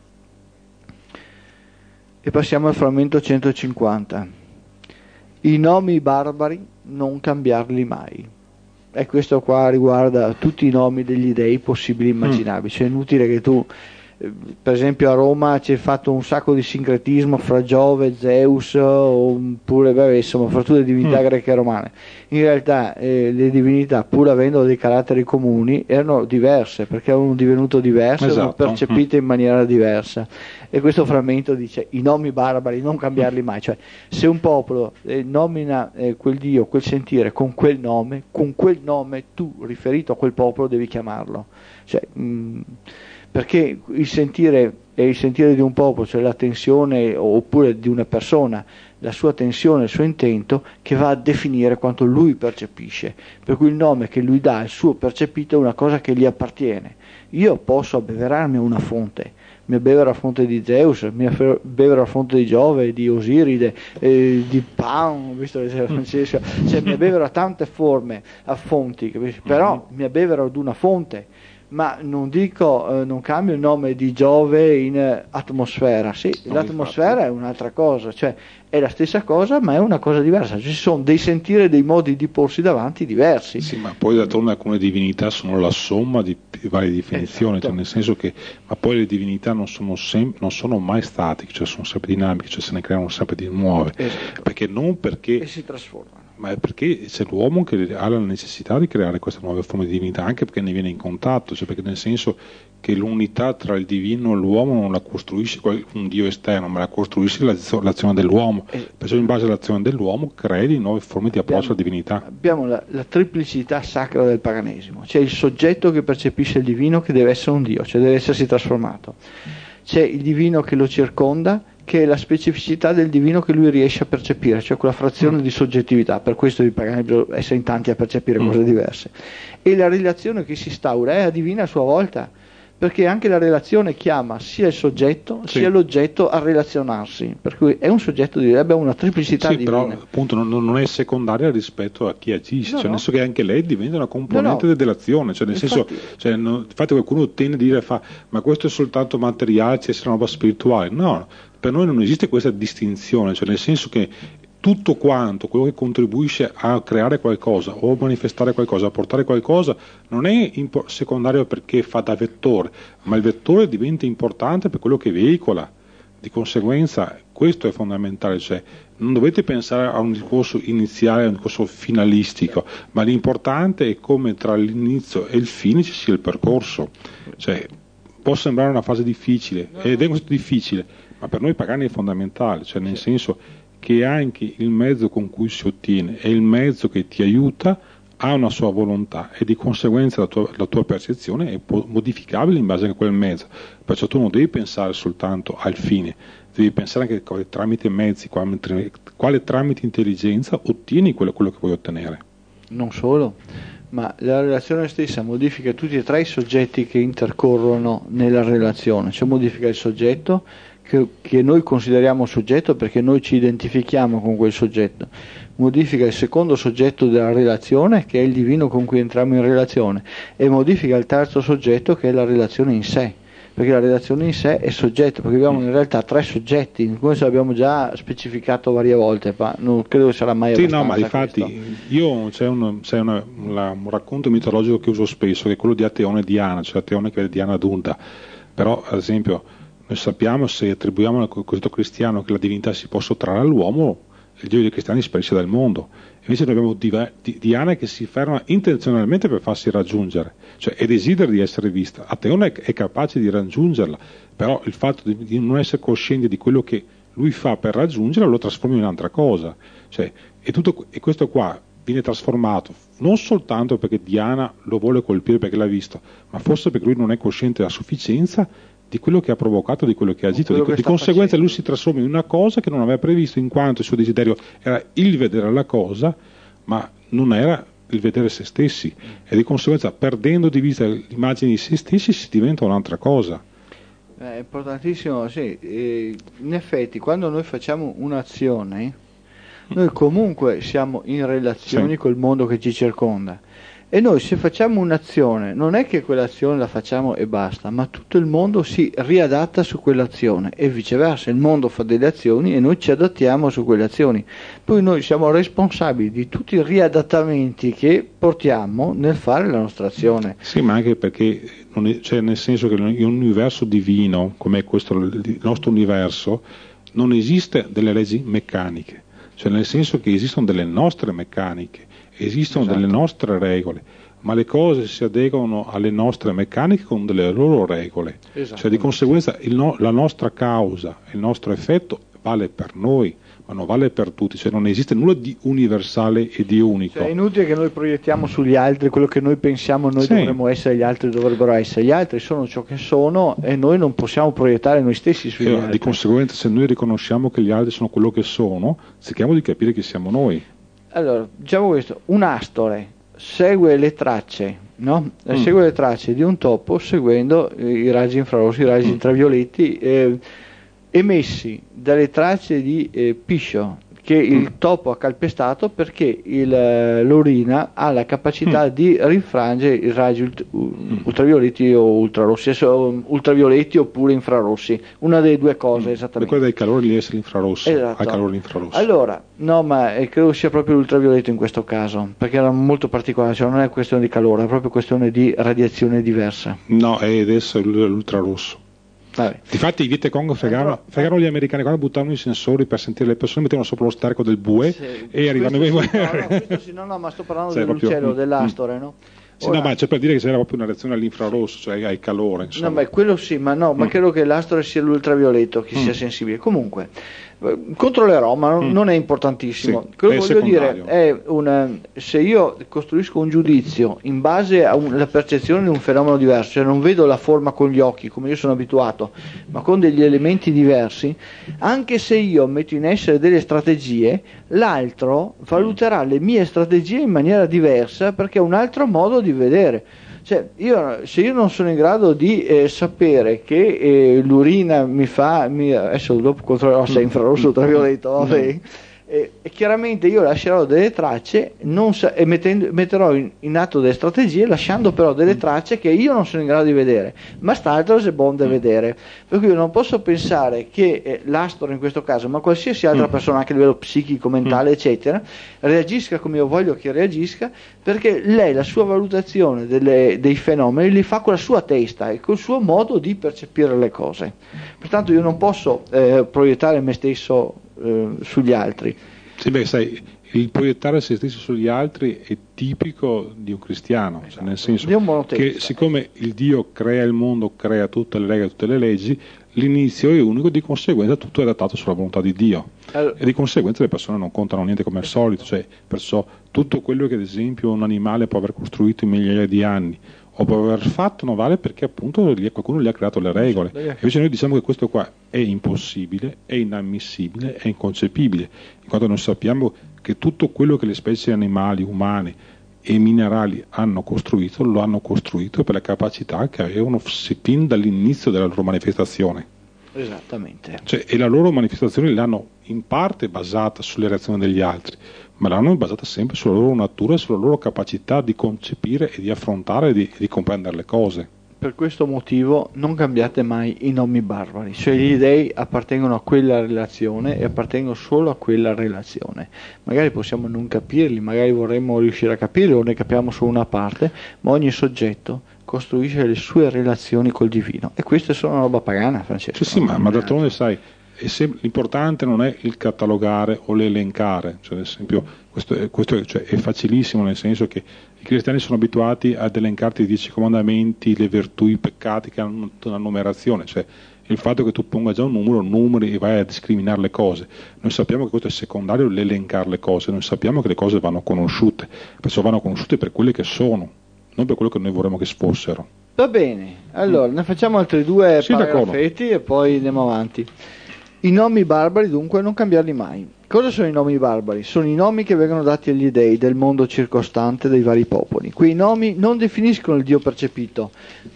E passiamo al frammento 150. I nomi barbari non cambiarli mai. E questo qua riguarda tutti i nomi degli dei possibili e immaginabili. Cioè è inutile che tu, per esempio a Roma c'è fatto un sacco di sincretismo fra Giove, Zeus, oppure insomma fra tutte le divinità greche e romane. In realtà le divinità, pur avendo dei caratteri comuni, erano diverse perché erano divenute diverse, erano percepite in maniera diversa. E questo frammento dice i nomi barbari non cambiarli mai, cioè se un popolo nomina quel dio, quel sentire con quel nome tu riferito a quel popolo devi chiamarlo, cioè, perché il sentire è il sentire di un popolo, cioè la tensione oppure di una persona, la sua tensione, il suo intento che va a definire quanto lui percepisce, per cui il nome che lui dà, il suo percepito, è una cosa che gli appartiene. Io posso abbeverarmi a una fonte, mi abbevero a fonte di Zeus, mi abbevero a fonte di Giove, di Osiride, di Pan, visto che c'era Francesco, cioè mi abbevero a tante forme, a fonti, capisci? Però mi abbevero ad una fonte, ma non dico, non cambio il nome di Giove in atmosfera, sì, l'atmosfera è un'altra cosa, cioè è la stessa cosa ma è una cosa diversa, ci sono dei sentire, dei modi di porsi davanti diversi. Sì, ma poi d'altronde alcune divinità sono la somma di varie definizioni, esatto. Cioè nel senso che, ma poi le divinità non sono mai statiche, cioè sono sempre dinamiche, cioè se ne creano sempre di nuove, esatto. perché non perché e si trasformano. Ma è perché c'è l'uomo che ha la necessità di creare queste nuove forme di divinità, anche perché ne viene in contatto, cioè perché nel senso che l'unità tra il divino e l'uomo non la costruisce un Dio esterno, ma la costruisce l'azione dell'uomo. Perciò in base all'azione dell'uomo crei nuove forme di approccio alla divinità. Abbiamo la triplicità sacra del paganesimo. C'è il soggetto che percepisce il divino, che deve essere un Dio, cioè deve essersi trasformato. C'è il divino che lo circonda, che è la specificità del divino che lui riesce a percepire, cioè quella frazione di soggettività. Per questo i pagani bisogna essere in tanti a percepire cose diverse. E la relazione che si instaura è divina a sua volta, perché anche la relazione chiama sia il soggetto sia l'oggetto a relazionarsi, per cui è un soggetto divino, abbiamo una triplicità divina. Però appunto non è secondaria rispetto a chi agisce, nel senso che anche lei diventa una componente dell'azione, cioè nel senso, infatti qualcuno tende a dire ma questo è soltanto materiale, c'è una roba spirituale. No, per noi non esiste questa distinzione, cioè nel senso che tutto quanto, quello che contribuisce a creare qualcosa o a manifestare qualcosa, a portare qualcosa, non è secondario perché fa da vettore, ma il vettore diventa importante per quello che veicola. Di conseguenza questo è fondamentale, cioè non dovete pensare a un discorso iniziale, a un discorso finalistico, ma l'importante è come tra l'inizio e il fine ci sia il percorso. Cioè, può sembrare una fase difficile, ed è questo difficile, ma per noi pagani è fondamentale, cioè nel senso che anche il mezzo con cui si ottiene e il mezzo che ti aiuta ha una sua volontà e di conseguenza la tua percezione è modificabile in base a quel mezzo. Perciò tu non devi pensare soltanto al fine, devi pensare anche quale tramite mezzi, quale tramite intelligenza ottieni quello che vuoi ottenere. Non solo, ma la relazione stessa modifica tutti e tre i soggetti che intercorrono nella relazione, cioè modifica il soggetto che noi consideriamo soggetto perché noi ci identifichiamo con quel soggetto, modifica il secondo soggetto della relazione che è il divino con cui entriamo in relazione e modifica il terzo soggetto che è la relazione in sé, perché la relazione in sé è soggetto, perché abbiamo in realtà tre soggetti, come l'abbiamo già specificato varie volte, ma non credo che sarà mai abbastanza. Sì, no, ma infatti io c'è un racconto mitologico che uso spesso, che è quello di Ateone e Diana, cioè Ateone che è Diana adulta, però ad esempio noi sappiamo, se attribuiamo al cosiddetto cristiano che la divinità si può sottrarre all'uomo, il Dio dei cristiani sparisce dal mondo. Invece noi abbiamo Diana che si ferma intenzionalmente per farsi raggiungere, cioè e desidera di essere vista. Ateone è capace di raggiungerla, però il fatto di non essere cosciente di quello che lui fa per raggiungerla lo trasforma in un'altra cosa. Cioè, e questo qua viene trasformato non soltanto perché Diana lo vuole colpire perché l'ha visto, ma forse perché lui non è cosciente a sufficienza di quello che ha provocato, di quello che ha agito, di conseguenza facendo. Lui si trasforma in una cosa che non aveva previsto, in quanto il suo desiderio era il vedere la cosa, ma non era il vedere se stessi, e di conseguenza perdendo di vista l'immagine di se stessi si diventa un'altra cosa. È importantissimo, sì. In effetti quando noi facciamo un'azione noi comunque siamo in relazioni col mondo che ci circonda. E noi se facciamo un'azione, non è che quell'azione la facciamo e basta, ma tutto il mondo si riadatta su quell'azione e viceversa, il mondo fa delle azioni e noi ci adattiamo su quelle azioni. Poi noi siamo responsabili di tutti i riadattamenti che portiamo nel fare la nostra azione. Sì, ma anche perché, cioè nel senso che in un universo divino, come è questo il nostro universo, non esiste delle leggi meccaniche, cioè nel senso che esistono delle nostre meccaniche. Esistono delle nostre regole, ma le cose si adeguano alle nostre meccaniche con delle loro regole. Cioè di conseguenza la nostra causa, il nostro effetto vale per noi, ma non vale per tutti, cioè non esiste nulla di universale e di unico. Cioè è inutile che noi proiettiamo sugli altri quello che noi pensiamo noi dovremmo essere, gli altri dovrebbero essere. Gli altri sono ciò che sono e noi non possiamo proiettare noi stessi sugli altri. Di conseguenza se noi riconosciamo che gli altri sono quello che sono, cerchiamo di capire che siamo noi. Allora, diciamo questo, un astore segue le tracce, no? Segue le tracce di un topo seguendo i raggi infrarossi, i raggi ultravioletti emessi dalle tracce di piscio che il topo ha calpestato perché l'urina ha la capacità di rinfrangere i raggi ultravioletti o ultrarossi, ultravioletti oppure infrarossi, una delle due cose esattamente. Quella del calore lì è l'infrarosso, esatto. Al calore infrarosso. Allora, no, ma credo sia proprio l'ultravioletto in questo caso, perché era molto particolare, cioè non è questione di calore, è proprio questione di radiazione diversa. No, è adesso l'ultrarosso. Vabbè. Difatti i Vietcong fregavano gli americani quando buttavano i sensori per sentire le persone, mettevano sopra lo sterco del bue e arrivavano no, ma sto parlando dell'uccello, dell'astore, no? Sì, no, ma c'è per dire che c'era proprio una reazione all'infrarosso, cioè al calore, insomma. No, ma quello sì, ma credo che l'astore sia l'ultravioletto che sia sensibile. Comunque, controllerò, ma non è importantissimo. Sì, quello che voglio secondario. dire è se io costruisco un giudizio in base alla percezione di un fenomeno diverso, cioè non vedo la forma con gli occhi come io sono abituato, ma con degli elementi diversi, anche se io metto in essere delle strategie, l'altro valuterà le mie strategie in maniera diversa perché è un altro modo di vedere. Cioè, se io non sono in grado di sapere che l'urina adesso dopo controllerò se è infrarosso o ultravioletto, vabbè, e chiaramente io lascerò delle tracce e metterò in atto delle strategie lasciando però delle tracce che io non sono in grado di vedere, ma st'altro è buono da vedere, per cui io non posso pensare che l'astro in questo caso, ma qualsiasi altra persona anche a livello psichico, mentale eccetera, reagisca come io voglio che reagisca, perché lei la sua valutazione dei fenomeni li fa con la sua testa e col suo modo di percepire le cose, pertanto io non posso proiettare me stesso sugli altri. Sì, beh, sai, il proiettare se stesso sugli altri è tipico di un cristiano, esatto. Cioè nel senso che siccome il Dio crea il mondo, crea tutte le regole, tutte le leggi, l'inizio è unico, di conseguenza tutto è adattato sulla volontà di Dio, e di conseguenza le persone non contano niente come al solito, cioè perciò tutto quello che ad esempio un animale può aver costruito in migliaia di anni o può aver fatto non vale perché appunto qualcuno gli ha creato le regole. Invece noi diciamo che questo qua è impossibile, è inammissibile, è inconcepibile, in quanto noi sappiamo che tutto quello che le specie animali, umane e minerali hanno costruito, lo hanno costruito per la capacità che avevano fin dall'inizio della loro manifestazione. Esattamente. Cioè, e la loro manifestazione l'hanno in parte basata sulle reazioni degli altri, ma l'hanno basata sempre sulla loro natura e sulla loro capacità di concepire e di affrontare e di comprendere le cose. Per questo motivo non cambiate mai i nomi barbari, cioè gli dei appartengono a quella relazione e appartengono solo a quella relazione. Magari possiamo non capirli, magari vorremmo riuscire a capirli o ne capiamo solo una parte, ma ogni soggetto costruisce le sue relazioni col divino, e queste sono una roba pagana, Francesco. Sì, ma d'altronde sai, l'importante non è il catalogare o l'elencare, cioè ad esempio questo è facilissimo, nel senso che i cristiani sono abituati ad elencarti i 10 comandamenti, le virtù, i peccati che hanno una numerazione, cioè il fatto che tu ponga già un numero, numeri e vai a discriminare le cose. Noi sappiamo che questo è secondario, l'elencare le cose, noi sappiamo che le cose vanno conosciute, perciò vanno conosciute per quelle che sono, non per quello che noi vorremmo che fossero. Va bene, allora ne facciamo altri due paragrafetti e poi andiamo avanti. I nomi barbari dunque non cambiarli mai. Cosa sono i nomi barbari? Sono i nomi che vengono dati agli dei del mondo circostante dei vari popoli. Quei nomi non definiscono il Dio percepito,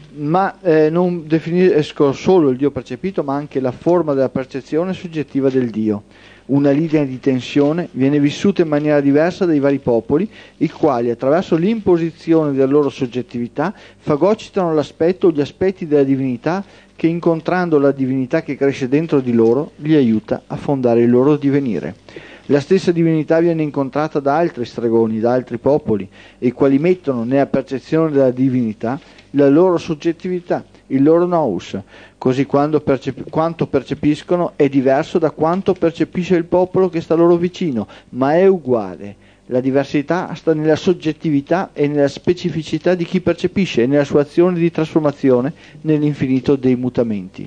ma non definiscono solo il Dio percepito, ma anche la forma della percezione soggettiva del Dio. Una linea di tensione viene vissuta in maniera diversa dai vari popoli, i quali attraverso l'imposizione della loro soggettività fagocitano l'aspetto o gli aspetti della divinità, che incontrando la divinità che cresce dentro di loro li aiuta a fondare il loro divenire. La stessa divinità viene incontrata da altri stregoni, da altri popoli, i quali mettono nella percezione della divinità la loro soggettività, il loro nous, così quanto percepiscono è diverso da quanto percepisce il popolo che sta loro vicino, ma è uguale. La diversità sta nella soggettività e nella specificità di chi percepisce e nella sua azione di trasformazione nell'infinito dei mutamenti.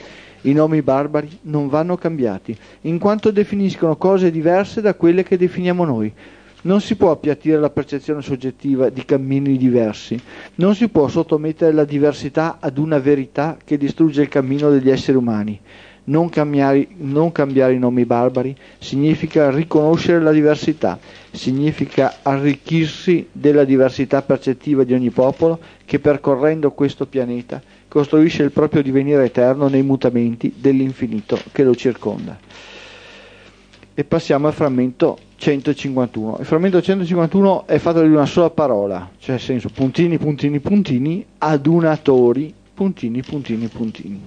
I nomi barbari non vanno cambiati, in quanto definiscono cose diverse da quelle che definiamo noi. Non si può appiattire la percezione soggettiva di cammini diversi, non si può sottomettere la diversità ad una verità che distrugge il cammino degli esseri umani. Non cambiare i nomi barbari significa riconoscere la diversità, significa arricchirsi della diversità percettiva di ogni popolo che, percorrendo questo pianeta, costruisce il proprio divenire eterno nei mutamenti dell'infinito che lo circonda. E passiamo al frammento 151. Il frammento 151 è fatto di una sola parola, cioè nel senso puntini, puntini, puntini, adunatori, puntini, puntini, puntini.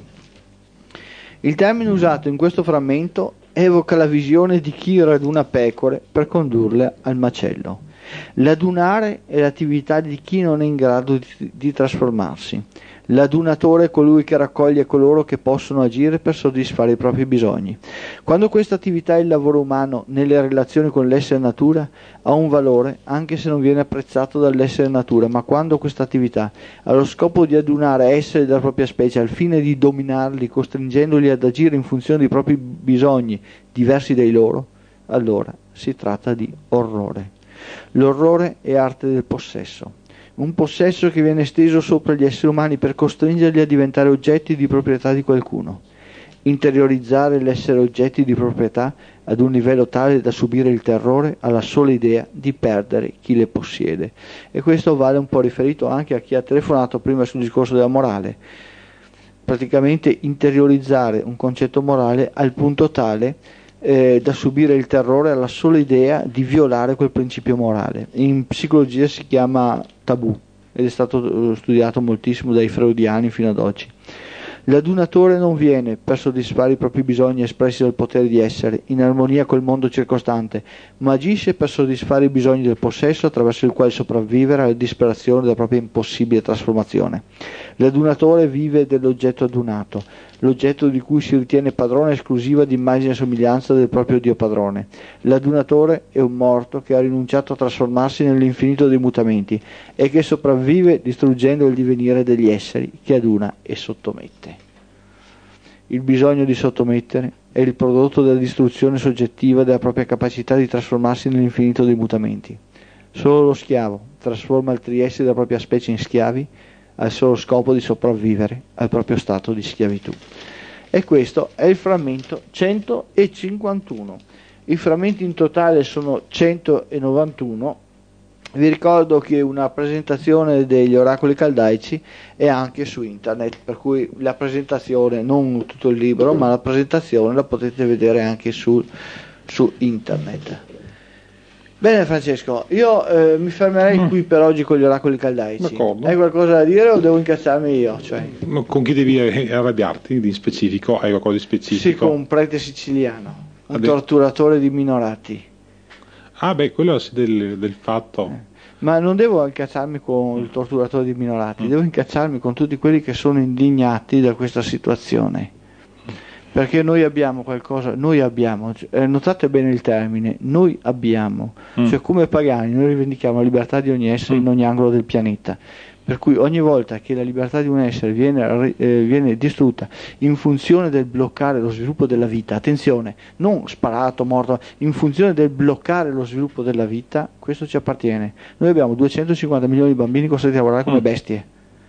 Il termine usato in questo frammento evoca la visione di chi raduna pecore per condurle al macello. L'adunare è l'attività di chi non è in grado di trasformarsi. L'adunatore è colui che raccoglie coloro che possono agire per soddisfare i propri bisogni. Quando questa attività è il lavoro umano nelle relazioni con l'essere natura, ha un valore anche se non viene apprezzato dall'essere natura, ma quando questa attività ha lo scopo di adunare esseri della propria specie al fine di dominarli, costringendoli ad agire in funzione dei propri bisogni diversi dai loro, allora si tratta di orrore. L'orrore è arte del possesso. Un possesso che viene esteso sopra gli esseri umani per costringerli a diventare oggetti di proprietà di qualcuno. Interiorizzare l'essere oggetti di proprietà ad un livello tale da subire il terrore alla sola idea di perdere chi le possiede. E questo vale un po' riferito anche a chi ha telefonato prima sul discorso della morale. Praticamente interiorizzare un concetto morale al punto tale da subire il terrore alla sola idea di violare quel principio morale. In psicologia si chiama tabù ed è stato studiato moltissimo dai freudiani fino ad oggi. L'adunatore non viene per soddisfare i propri bisogni espressi dal potere di essere, in armonia col mondo circostante, ma agisce per soddisfare i bisogni del possesso attraverso il quale sopravvivere alla disperazione della propria impossibile trasformazione. L'adunatore vive dell'oggetto adunato, l'oggetto di cui si ritiene padrone esclusiva di immagine e somiglianza del proprio Dio padrone. L'adunatore è un morto che ha rinunciato a trasformarsi nell'infinito dei mutamenti e che sopravvive distruggendo il divenire degli esseri che aduna e sottomette. Il bisogno di sottomettere è il prodotto della distruzione soggettiva della propria capacità di trasformarsi nell'infinito dei mutamenti. Solo lo schiavo trasforma altri esseri della propria specie in schiavi al solo scopo di sopravvivere al proprio stato di schiavitù. E questo è il frammento 151. I frammenti in totale sono 191. Vi ricordo che una presentazione degli oracoli caldaici è anche su internet, per cui la presentazione, non tutto il libro, ma la presentazione la potete vedere anche su internet. Bene Francesco, io mi fermerei qui per oggi con gli oracoli caldaici. D'accordo. Hai qualcosa da dire o devo incazziarmi io? Con chi devi arrabbiarti di specifico? Hai qualcosa di specifico? Sì, con un prete siciliano, un torturatore di minorati. Ah beh, quello è del fatto. Ma non devo incazziarmi con il torturatore di minorati, devo incazziarmi con tutti quelli che sono indignati da questa situazione. Perché noi abbiamo qualcosa, notate bene il termine, noi abbiamo, cioè come pagani noi rivendichiamo la libertà di ogni essere in ogni angolo del pianeta, per cui ogni volta che la libertà di un essere viene distrutta in funzione del bloccare lo sviluppo della vita, attenzione, non sparato, morto, in funzione del bloccare lo sviluppo della vita, questo ci appartiene. Noi abbiamo 250 milioni di bambini costretti a lavorare come bestie.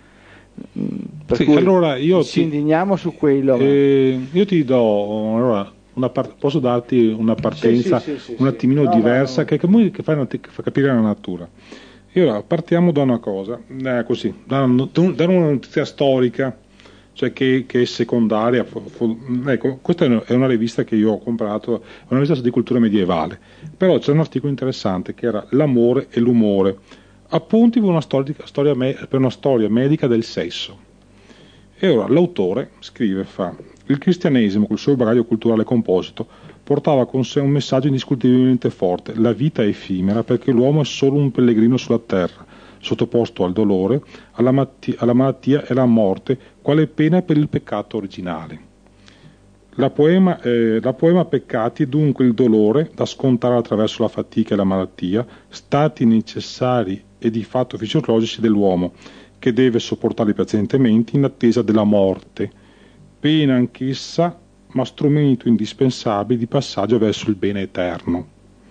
Per sì, cui allora ci indigniamo su quello. Io ti do posso darti una partenza un attimino diversa che fa capire la natura. E ora partiamo da una cosa, da una notizia storica, cioè che è secondaria. Ecco, questa è una rivista che io ho comprato, è una rivista di cultura medievale, però c'è un articolo interessante che era L'amore e l'umore. Appunti per una storia medica del sesso. E ora l'autore scrive, il cristianesimo col suo bagaglio culturale composito portava con sé un messaggio indiscutibilmente forte: la vita è effimera perché l'uomo è solo un pellegrino sulla terra, sottoposto al dolore, alla malattia e alla morte, quale pena per il peccato originale. La poema Peccati è dunque il dolore da scontare attraverso la fatica e la malattia, stati necessari e di fatto fisiologici dell'uomo, che deve sopportarli pazientemente in attesa della morte, pena anch'essa, ma strumento indispensabile di passaggio verso il bene eterno.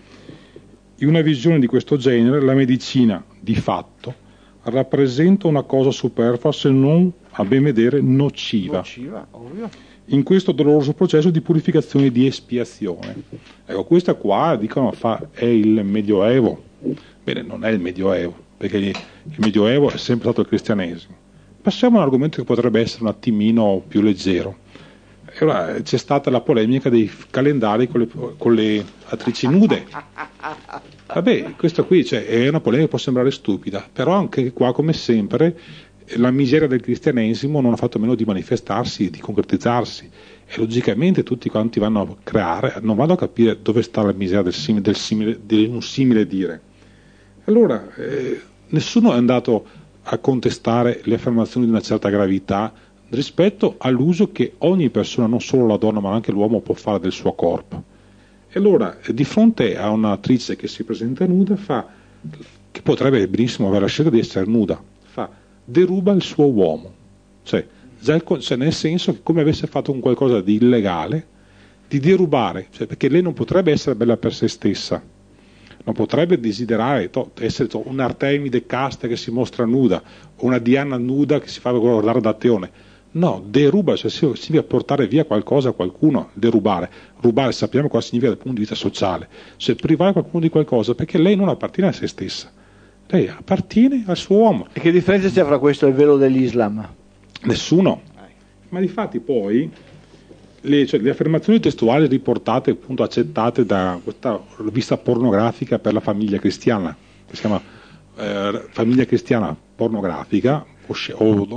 In una visione di questo genere, la medicina, di fatto, rappresenta una cosa superflua, se non, a ben vedere, nociva. Ovvio. In questo doloroso processo di purificazione e di espiazione. Ecco, questa qua, dicono, è il Medioevo. Bene, non è il Medioevo, perché il Medioevo è sempre stato il cristianesimo. Passiamo a un argomento che potrebbe essere un attimino più leggero. E ora c'è stata la polemica dei calendari con le attrici nude. Vabbè, questo qui è una polemica che può sembrare stupida, però anche qua, come sempre, la miseria del cristianesimo non ha fatto meno di manifestarsi, di concretizzarsi, e logicamente tutti quanti vanno a creare, non vanno a capire dove sta la miseria di un simile dire. Allora, nessuno è andato a contestare le affermazioni di una certa gravità rispetto all'uso che ogni persona, non solo la donna ma anche l'uomo, può fare del suo corpo. E allora, di fronte a un'attrice che si presenta nuda, che potrebbe benissimo avere la scelta di essere nuda, deruba il suo uomo, cioè nel senso che come avesse fatto un qualcosa di illegale, di derubare, cioè, perché lei non potrebbe essere bella per se stessa, non potrebbe desiderare essere un'Artemide casta che si mostra nuda, o una Diana nuda che si fa guardare da Teone. No, deruba, cioè significa portare via qualcosa a qualcuno, derubare. Rubare sappiamo cosa significa dal punto di vista sociale, cioè privare qualcuno di qualcosa, perché lei non appartiene a se stessa, lei appartiene al suo uomo. E che differenza c'è fra questo e il velo dell'Islam? Nessuno. Ma difatti poi le affermazioni testuali riportate, appunto accettate da questa rivista pornografica per la famiglia cristiana, che si chiama Famiglia Cristiana Pornografica, forse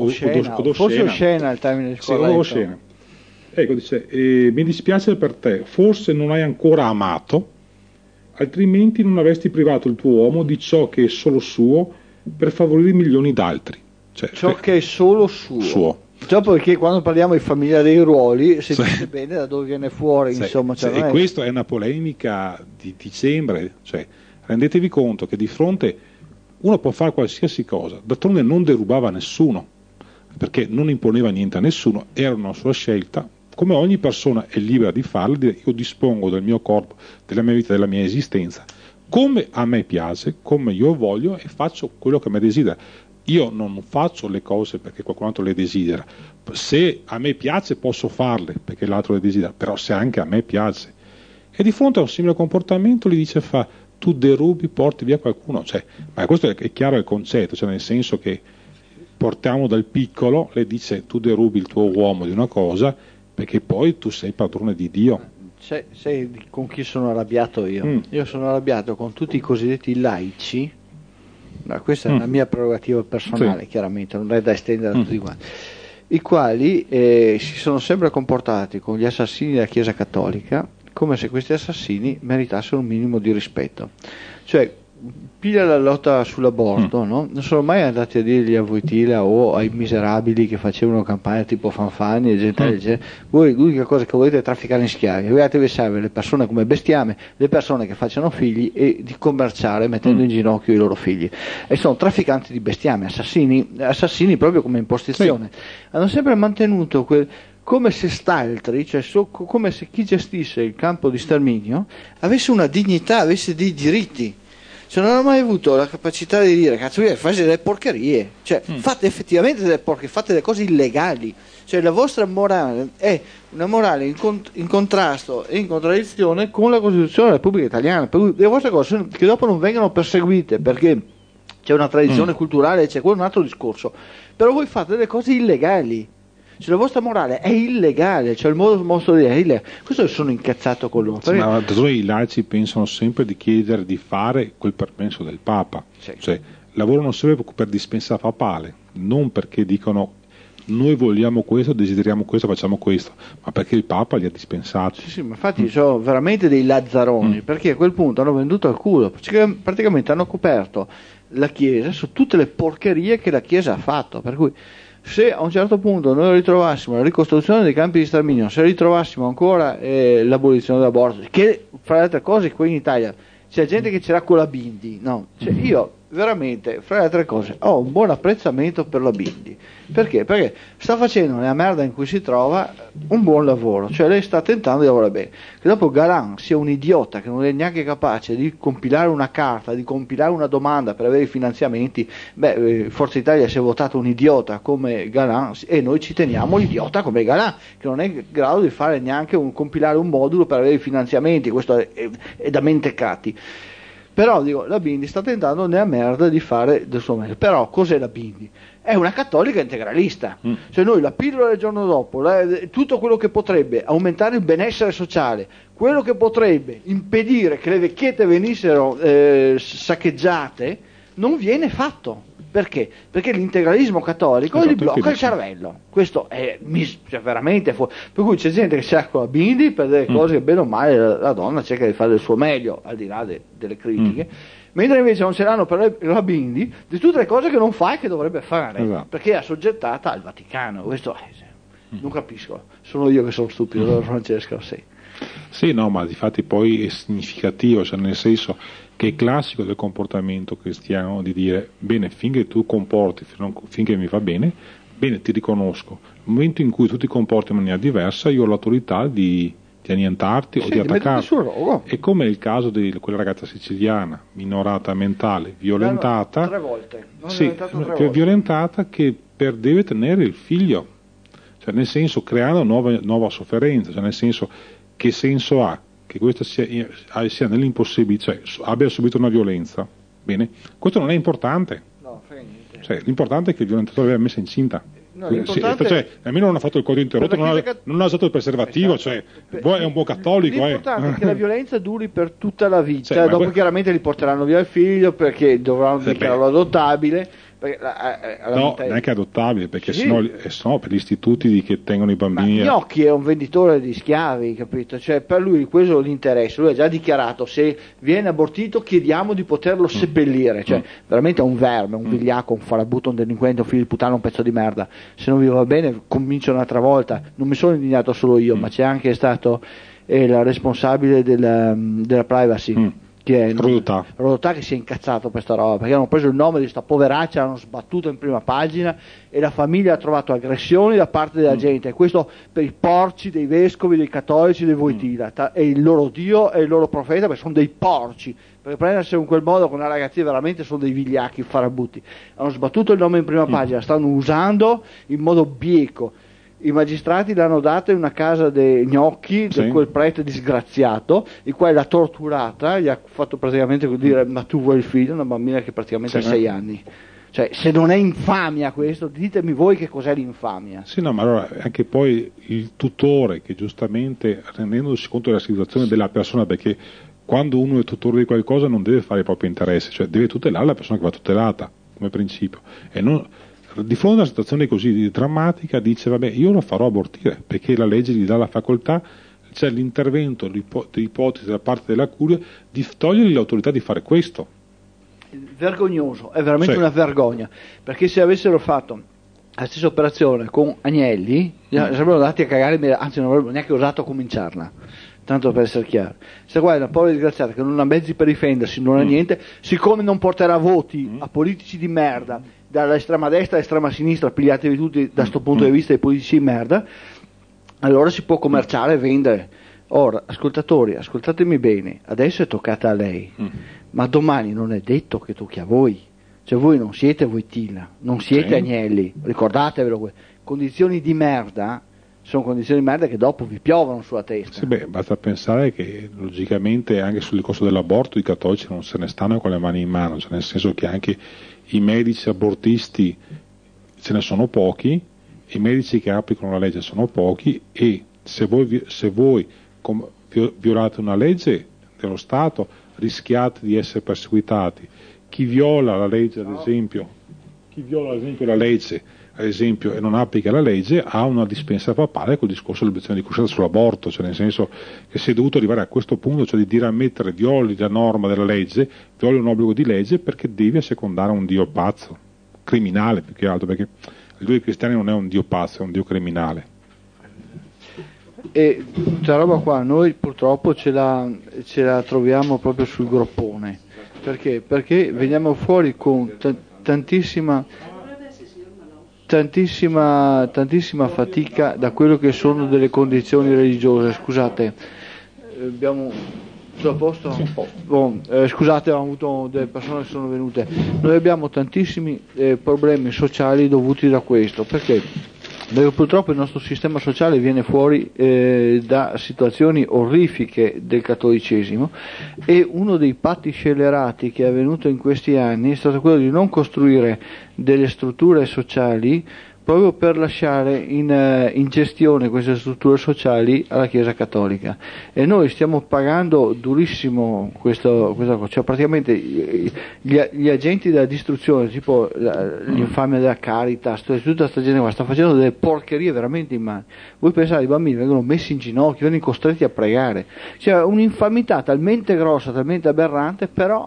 oscena il termine corretto. Sì, oscena. Ecco, dice, mi dispiace per te, forse non hai ancora amato, altrimenti non avresti privato il tuo uomo di ciò che è solo suo per favorire milioni d'altri. Cioè, ciò che è solo suo. Già, perché quando parliamo di famiglia dei ruoli si capisce bene da dove viene fuori, insomma. E questa è una polemica di dicembre, cioè, rendetevi conto che di fronte uno può fare qualsiasi cosa, d'altronde non derubava nessuno, perché non imponeva niente a nessuno, era una sua scelta, come ogni persona è libera di farlo, dire io dispongo del mio corpo, della mia vita, della mia esistenza, come a me piace, come io voglio, e faccio quello che mi desidera. Io non faccio le cose perché qualcun altro le desidera, se a me piace posso farle perché l'altro le desidera, però se anche a me piace. E di fronte a un simile comportamento gli dice tu derubi, porti via qualcuno, cioè, ma questo è chiaro il concetto, cioè nel senso che portiamo dal piccolo, le dice tu derubi il tuo uomo di una cosa perché poi tu sei padrone di Dio. Sai con chi sono arrabbiato io? Io sono arrabbiato con tutti i cosiddetti laici. No, questa è una mia prerogativa personale, chiaramente, non è da estendere a tutti quanti, i quali si sono sempre comportati con gli assassini della Chiesa Cattolica come se questi assassini meritassero un minimo di rispetto. Cioè, piglia la lotta sull'aborto, no? Non sono mai andati a dirgli a Wojtyla o ai miserabili che facevano campagna tipo Fanfani e gente del genere, voi l'unica cosa che volete è trafficare in schiavi, voi vi serve le persone come bestiame, le persone che facciano figli e di commerciare mettendo in ginocchio i loro figli, e sono trafficanti di bestiame, assassini proprio come impostazione. Hanno sempre mantenuto come se st'altri, cioè come se chi gestisse il campo di sterminio avesse una dignità, avesse dei diritti. Cioè, non hanno mai avuto la capacità di dire cazzo, fate delle porcherie, cioè fate effettivamente delle porcherie, fate delle cose illegali, cioè la vostra morale è una morale in contrasto e in contraddizione con la Costituzione della Repubblica Italiana, per cui le vostre cose che dopo non vengono perseguite perché c'è una tradizione culturale, c'è quello un altro discorso, però voi fate delle cose illegali. Cioè la vostra morale è illegale, cioè il modo di dire è illegale. Questo sono incazzato con loro. Ma i laici pensano sempre di chiedere di fare quel permesso del Papa, cioè lavorano sempre per dispensa papale, non perché dicono noi vogliamo questo, desideriamo questo, facciamo questo, ma perché il Papa li ha dispensati. Sì, ma infatti sono veramente dei lazzaroni, perché a quel punto hanno venduto al culo, praticamente hanno coperto la Chiesa su tutte le porcherie che la Chiesa ha fatto, per cui se a un certo punto noi ritrovassimo la ricostruzione dei campi di sterminio, se ritrovassimo ancora l'abolizione dell'aborto, che fra le altre cose qui in Italia c'è gente che ce l'ha con la Bindi, no? Cioè io veramente, fra le altre cose, ho un buon apprezzamento per la Bindi. Perché? Perché sta facendo nella merda in cui si trova un buon lavoro, cioè lei sta tentando di lavorare bene. Che dopo Galan sia un idiota che non è neanche capace di compilare una carta, di compilare una domanda per avere i finanziamenti, Forza Italia si è votato un idiota come Galan e noi ci teniamo l'idiota come Galan, che non è in grado di fare neanche compilare un modulo per avere i finanziamenti, questo è da mentecati. Però dico, la Bindi sta tentando nella merda di fare del suo meglio. Però cos'è la Bindi? È una cattolica integralista. Cioè noi la pillola del giorno dopo, tutto quello che potrebbe aumentare il benessere sociale, quello che potrebbe impedire che le vecchiette venissero saccheggiate, non viene fatto. Perché? Perché l'integralismo cattolico gli blocca il cervello. Questo è veramente fuori. Per cui c'è gente che cerca la Bindi per delle cose che bene o male la donna cerca di fare del suo meglio, al di là delle critiche, mentre invece non ce l'hanno per la Bindi di tutte le cose che non fa e che dovrebbe fare, esatto, perché è assoggettata al Vaticano. Questo non capisco, sono io che sono stupido, Francesco, sì. Sì, no, ma difatti poi è significativo, cioè nel senso che è classico del comportamento cristiano di dire bene, finché tu comporti, finché mi va bene, ti riconosco. Nel momento in cui tu ti comporti in maniera diversa, io ho l'autorità di annientarti o di attaccarti. È come il caso di quella ragazza siciliana, minorata mentale, violentata. No, 3 volte. Violentata che deve tenere il figlio. Cioè, nel senso, creando nuova sofferenza, cioè nel senso, che senso ha che questa sia nell'impossibilità, cioè abbia subito una violenza? Bene, questo non è importante. No, frega niente. Cioè, l'importante è che il violentatore l'aveva messa incinta. No, l'importante... cioè, almeno non ha fatto il codice interrotto, non ha usato il preservativo, esatto. Cioè, è un buon cattolico. L'importante è che la violenza duri per tutta la vita, cioè, dopo chiaramente li porteranno via il figlio perché dovranno dichiararlo adottabile. No, non è che è adottabile, perché sennò per gli istituti che tengono i bambini. Ma Gnocchi è un venditore di schiavi, capito? Cioè, per lui questo gli interessa, lui ha già dichiarato: se viene abortito chiediamo di poterlo seppellire, cioè veramente è un verme, un vigliacco, un farabutto, un delinquente, un figlio di puttana, un pezzo di merda. Se non vi va bene comincio un'altra volta. Non mi sono indignato solo io, ma c'è anche stato il responsabile della privacy, che è Rodotà, che si è incazzato per sta roba, perché hanno preso il nome di sta poveraccia, l'hanno sbattuto in prima pagina e la famiglia ha trovato aggressioni da parte della gente, e questo per i porci dei vescovi, dei cattolici, dei Wojtyla, e il loro dio e il loro profeta, perché sono dei porci, per prendersi in quel modo con una ragazzina veramente sono dei vigliacchi, farabutti. Hanno sbattuto il nome in prima pagina, stanno usando in modo bieco. I magistrati l'hanno data in una casa dei Gnocchi, di quel prete disgraziato, il quale l'ha torturata, gli ha fatto praticamente dire: ma tu vuoi il figlio? Una bambina che praticamente ha 6 anni. Cioè, se non è infamia questo, ditemi voi che cos'è l'infamia. Sì, no, ma allora anche poi il tutore che giustamente, rendendosi conto della situazione della persona, perché quando uno è tutore di qualcosa non deve fare i propri interessi, cioè deve tutelare la persona che va tutelata come principio, e non... Di fronte a una situazione così drammatica dice: vabbè, io lo farò abortire, perché la legge gli dà la facoltà, c'è l'intervento, l'ipotesi da parte della curia di togliergli l'autorità di fare questo. Vergognoso, è veramente una vergogna, perché se avessero fatto la stessa operazione con Agnelli sarebbero andati a cagare, anzi non avrebbero neanche osato cominciarla, tanto per essere chiaro. Se qua è una povera disgraziata che non ha mezzi per difendersi, non ha niente, siccome non porterà voti a politici di merda, dall'estrema destra all'estrema sinistra, pigliatevi tutti da questo punto di vista i politici di merda, allora si può commerciare e vendere. Ora, ascoltatori, ascoltatemi bene, adesso è toccata a lei, ma domani non è detto che tocchi a voi. Cioè voi non siete Wojtyla, non siete Agnelli, ricordatevelo. Condizioni di merda sono condizioni di merda che dopo vi piovono sulla testa. Sì, basta pensare che logicamente anche sul discorso dell'aborto i cattolici non se ne stanno con le mani in mano, cioè nel senso che anche i medici abortisti ce ne sono pochi, i medici che applicano la legge sono pochi, e se voi violate una legge dello Stato rischiate di essere perseguitati. Chi viola la legge, ad esempio, la legge, ad esempio, e non applica la legge, ha una dispensa papale col discorso dell'obiezione di coscienza sull'aborto, cioè nel senso che si è dovuto arrivare a questo punto, cioè di dire ammettere violi la norma della legge, violi un obbligo di legge perché devi assecondare un dio pazzo, criminale più che altro, perché il dio dei cristiani non è un dio pazzo, è un dio criminale. E questa roba qua noi purtroppo ce la troviamo proprio sul groppone, perché veniamo fuori con tantissima fatica da quello che sono delle condizioni religiose. Scusate, abbiamo tutto a posto? Scusate, abbiamo avuto delle persone che sono venute. Noi abbiamo tantissimi problemi sociali dovuti da questo, perché purtroppo il nostro sistema sociale viene fuori da situazioni orrifiche del cattolicesimo, e uno dei patti scellerati che è avvenuto in questi anni è stato quello di non costruire delle strutture sociali proprio per lasciare in gestione queste strutture sociali alla Chiesa Cattolica, e noi stiamo pagando durissimo questa cosa, cioè praticamente gli agenti della distruzione, tipo l'infamia della Caritas, tutta questa gente qua sta facendo delle porcherie veramente in mano. Voi pensate, i bambini vengono messi in ginocchio, vengono costretti a pregare, cioè un'infamità talmente grossa, talmente aberrante, però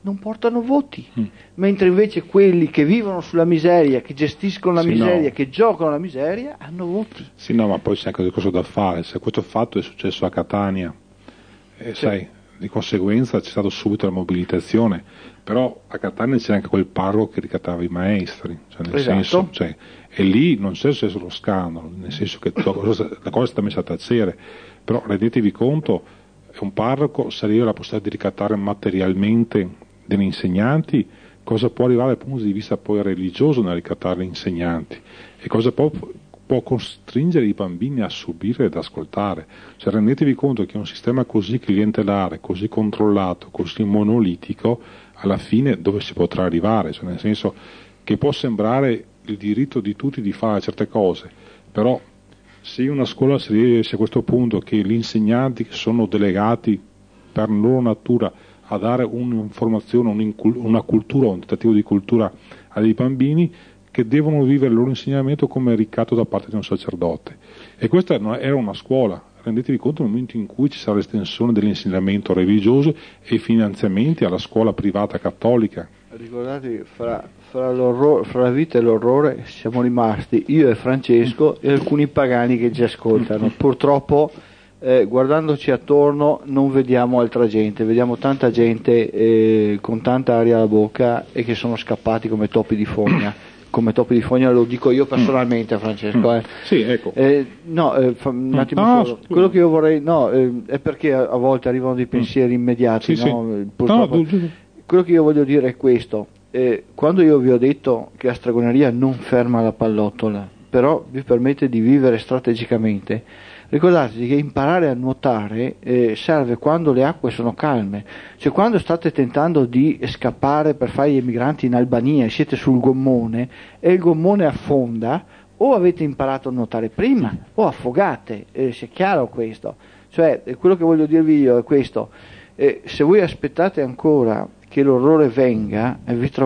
non portano voti, mentre invece quelli che vivono sulla miseria, che gestiscono la miseria, che giocano la miseria, hanno voti. Sì, no, ma poi c'è anche un discorso da fare. Se questo fatto è successo a Catania, sai, di conseguenza c'è stata subito la mobilitazione, però a Catania c'era anche quel parroco che ricattava i maestri, cioè nel senso, e lì non c'è successo lo scandalo, nel senso che la cosa è stata messa a tacere, però rendetevi conto, un parroco, se arriva la possibilità di ricattare materialmente degli insegnanti, cosa può arrivare dal punto di vista poi religioso nel ricattare gli insegnanti, e cosa può costringere i bambini a subire ed ascoltare. Cioè, rendetevi conto che un sistema così clientelare, così controllato, così monolitico, alla fine dove si potrà arrivare? Cioè, nel senso che può sembrare il diritto di tutti di fare certe cose, però se una scuola si riesce a questo punto che gli insegnanti sono delegati per loro natura a dare un'informazione, una cultura, un tentativo di cultura a dei bambini che devono vivere il loro insegnamento come ricatto da parte di un sacerdote. E questa era una scuola. Rendetevi conto nel momento in cui ci sarà l'estensione dell'insegnamento religioso e i finanziamenti alla scuola privata cattolica. Ricordatevi, fra la vita e l'orrore siamo rimasti io e Francesco e alcuni pagani che ci ascoltano. Purtroppo guardandoci attorno non vediamo altra gente, vediamo tanta gente con tanta aria alla bocca e che sono scappati come topi di fogna. Come topi di fogna lo dico io personalmente, Francesco. Sì, ecco. Un attimo solo. Quello che io vorrei, è perché a volte arrivano dei pensieri immediati, sì, purtroppo. Quello che io voglio dire è questo. Quando io vi ho detto che la stregoneria non ferma la pallottola, però vi permette di vivere strategicamente, ricordatevi che imparare a nuotare serve quando le acque sono calme, cioè quando state tentando di scappare per fare gli emigranti in Albania e siete sul gommone e il gommone affonda, o avete imparato a nuotare prima o affogate, sia chiaro questo. Cioè, quello che voglio dirvi io è questo: se voi aspettate ancora che l'orrore venga,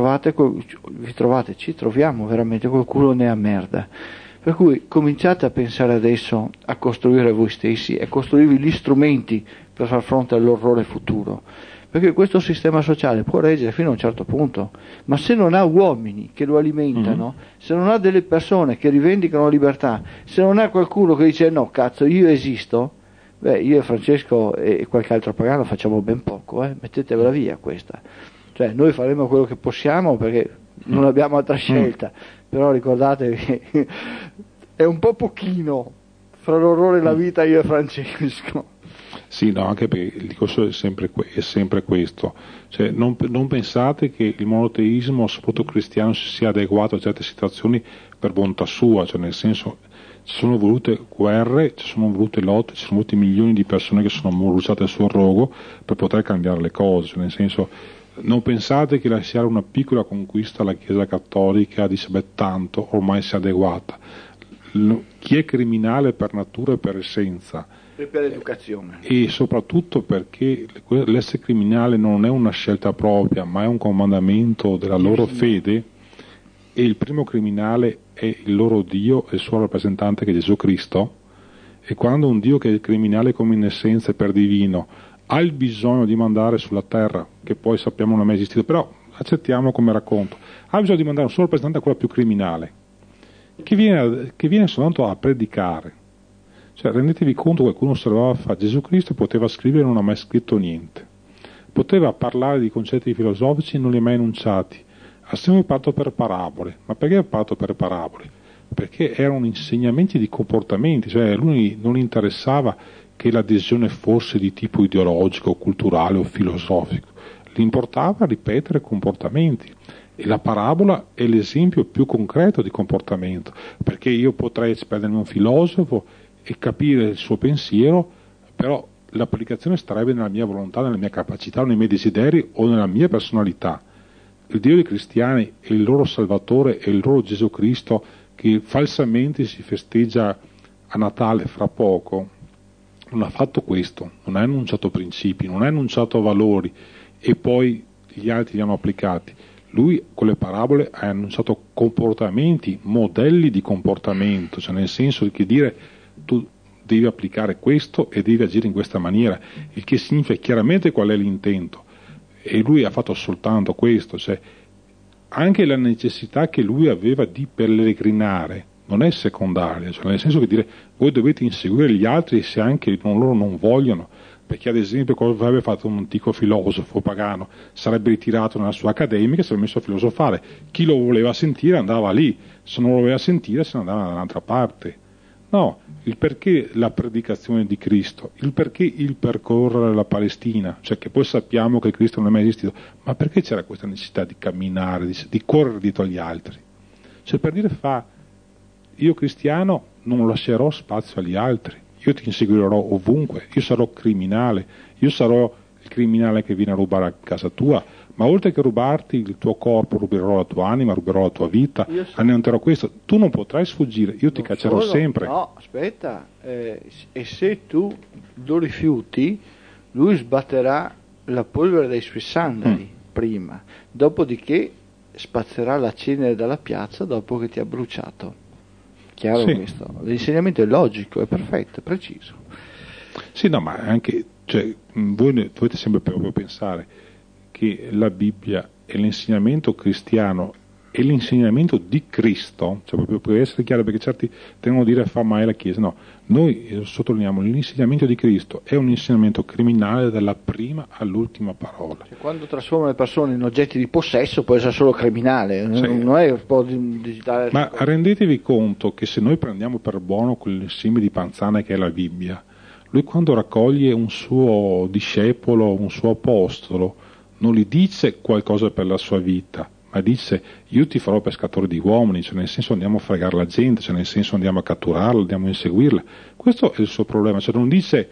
ci troviamo veramente col culo nella merda. Per cui cominciate a pensare adesso a costruire voi stessi e costruirvi gli strumenti per far fronte all'orrore futuro, perché questo sistema sociale può reggere fino a un certo punto, ma se non ha uomini che lo alimentano, se non ha delle persone che rivendicano la libertà, se non ha qualcuno che dice no cazzo io esisto, io e Francesco e qualche altro pagano facciamo ben poco, mettetevela via questa. Cioè noi faremo quello che possiamo perché non abbiamo altra scelta, però ricordatevi che è un po' pochino fra l'orrore e la vita io e Francesco. Sì, no, anche perché il discorso è sempre questo, cioè non pensate che il monoteismo, soprattutto cristiano, si sia adeguato a certe situazioni per bontà sua, cioè nel senso ci sono volute guerre, ci sono volute lotte, ci sono voluti milioni di persone che sono bruciate sul rogo per poter cambiare le cose, cioè nel senso non pensate che lasciare una piccola conquista alla Chiesa Cattolica dice tanto, ormai si è adeguata. Chi è criminale per natura e per essenza e per educazione, e soprattutto perché l'essere criminale non è una scelta propria ma è un comandamento della loro fede, e il primo criminale è il loro Dio e il suo rappresentante che è Gesù Cristo, e quando un Dio che è criminale come in essenza e per divino ha il bisogno di mandare sulla terra, che poi sappiamo non è mai esistito, però accettiamo come racconto, ha bisogno di mandare un suo rappresentante a quello più criminale, che viene soltanto a predicare. Cioè rendetevi conto, qualcuno osservava Gesù Cristo poteva scrivere e non ha mai scritto niente, poteva parlare di concetti filosofici e non li ha mai enunciati, ha sempre parlato per parabole. Ma perché ha parlato per parabole? Perché erano insegnamenti di comportamenti, cioè a lui non gli interessava che l'adesione fosse di tipo ideologico, culturale o filosofico, gli importava ripetere comportamenti, e la parabola è l'esempio più concreto di comportamento, perché io potrei prendermi un filosofo e capire il suo pensiero, però l'applicazione starebbe nella mia volontà, nella mia capacità, nei miei desideri o nella mia personalità. Il Dio dei cristiani è il loro Salvatore, è il loro Gesù Cristo, che falsamente si festeggia a Natale fra poco. Non ha fatto questo, non ha enunciato principi, non ha enunciato valori e poi gli altri li hanno applicati. Lui con le parabole ha enunciato comportamenti, modelli di comportamento, cioè nel senso che dire tu devi applicare questo e devi agire in questa maniera, il che significa chiaramente qual è l'intento. e lui ha fatto soltanto questo, cioè anche la necessità che lui aveva di pellegrinare non è secondaria, cioè nel senso che dire voi dovete inseguire gli altri se anche loro non vogliono, perché ad esempio cosa avrebbe fatto un antico filosofo pagano? Sarebbe ritirato nella sua accademia e sarebbe messo a filosofare, chi lo voleva sentire andava lì, se non lo voleva sentire se ne andava da un'altra parte. No, il perché la predicazione di Cristo, il perché il percorrere la Palestina, cioè che poi sappiamo che Cristo non è mai esistito, ma perché c'era questa necessità di camminare, di correre dietro agli altri? Cioè per dire io cristiano non lascerò spazio agli altri, io ti inseguirò ovunque, io sarò criminale, io sarò il criminale che viene a rubare a casa tua, ma oltre che rubarti il tuo corpo, ruberò la tua anima, ruberò la tua vita, annienterò questo. Tu non potrai sfuggire, io ti caccerò sempre. No, aspetta, e se tu lo rifiuti, lui sbatterà la polvere dai suoi sandali prima, dopodiché spazzerà la cenere dalla piazza dopo che ti ha bruciato. Chiaro questo? L'insegnamento è logico, è perfetto, è preciso. Sì, no, ma anche, cioè, voi dovete sempre proprio pensare che la Bibbia è l'insegnamento cristiano e l'insegnamento di Cristo, cioè proprio per essere chiaro, perché certi tendono a dire fa mai la Chiesa, no, noi sottolineiamo l'insegnamento di Cristo è un insegnamento criminale dalla prima all'ultima parola. Cioè, quando trasforma le persone in oggetti di possesso può essere solo criminale, non è un po' digitale. Ma rendetevi conto che se noi prendiamo per buono quell'insieme di panzane che è la Bibbia, lui quando raccoglie un suo discepolo, un suo apostolo, non gli dice qualcosa per la sua vita, ma dice io ti farò pescatore di uomini, cioè nel senso andiamo a fregare la gente, cioè nel senso andiamo a catturarla, andiamo a inseguirla. Questo è il suo problema, cioè non dice,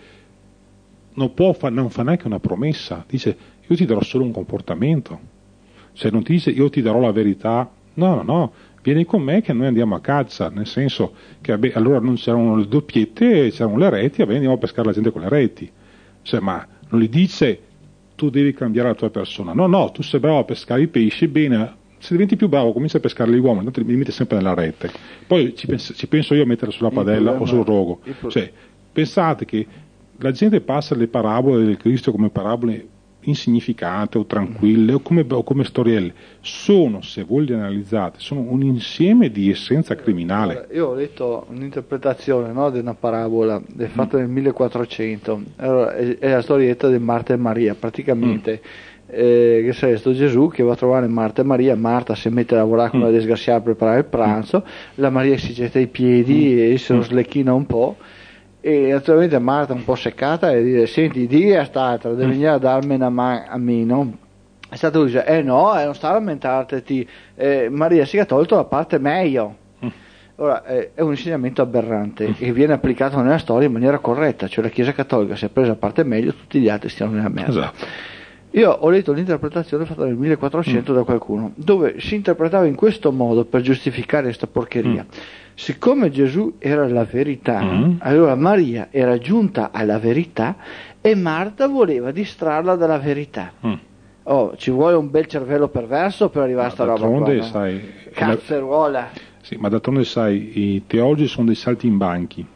non fa neanche una promessa, dice io ti darò solo un comportamento, cioè non ti dice io ti darò la verità, no, vieni con me che noi andiamo a caccia, nel senso che allora non c'erano le doppiette, c'erano le reti, andiamo a pescare la gente con le reti, cioè, ma non gli dice tu devi cambiare la tua persona, no, tu sei bravo a pescare i pesci, bene, se diventi più bravo comincia a pescare gli uomini, tanto li metti sempre nella rete, poi ci penso io a mettere sulla padella o sul rogo, cioè pensate che la gente passa le parabole del Cristo come parabole insignificate o tranquille o come storielle, sono, se voi le analizzate, sono un insieme di essenza criminale. Io ho letto un'interpretazione, no, di una parabola fatta nel 1400, allora, è la storietta di Marta e Maria, praticamente che sarebbe sto Gesù che va a trovare Marta e Maria, Marta si mette a lavorare con la disgraziata a preparare il pranzo, la Maria si getta i piedi e se lo slecchina un po', e naturalmente Marta un po' seccata e dice senti di è stata deve venire a darmi una mano a me, no? È stato lui dice no, non sta a lamentarti, Maria si è tolto la parte meglio. Ora è un insegnamento aberrante e viene applicato nella storia in maniera corretta, cioè la Chiesa Cattolica si è presa la parte meglio, tutti gli altri stiano nella merda. Esatto. Io ho letto l'interpretazione fatta nel 1400 da qualcuno dove si interpretava in questo modo per giustificare questa porcheria. Siccome Gesù era la verità, allora Maria era giunta alla verità e Marta voleva distrarla dalla verità. Ci vuole un bel cervello perverso per arrivare a sta roba qua, no? Sai, cazzeruola. Sì, ma d'altronde sai, i teologi sono dei saltimbanchi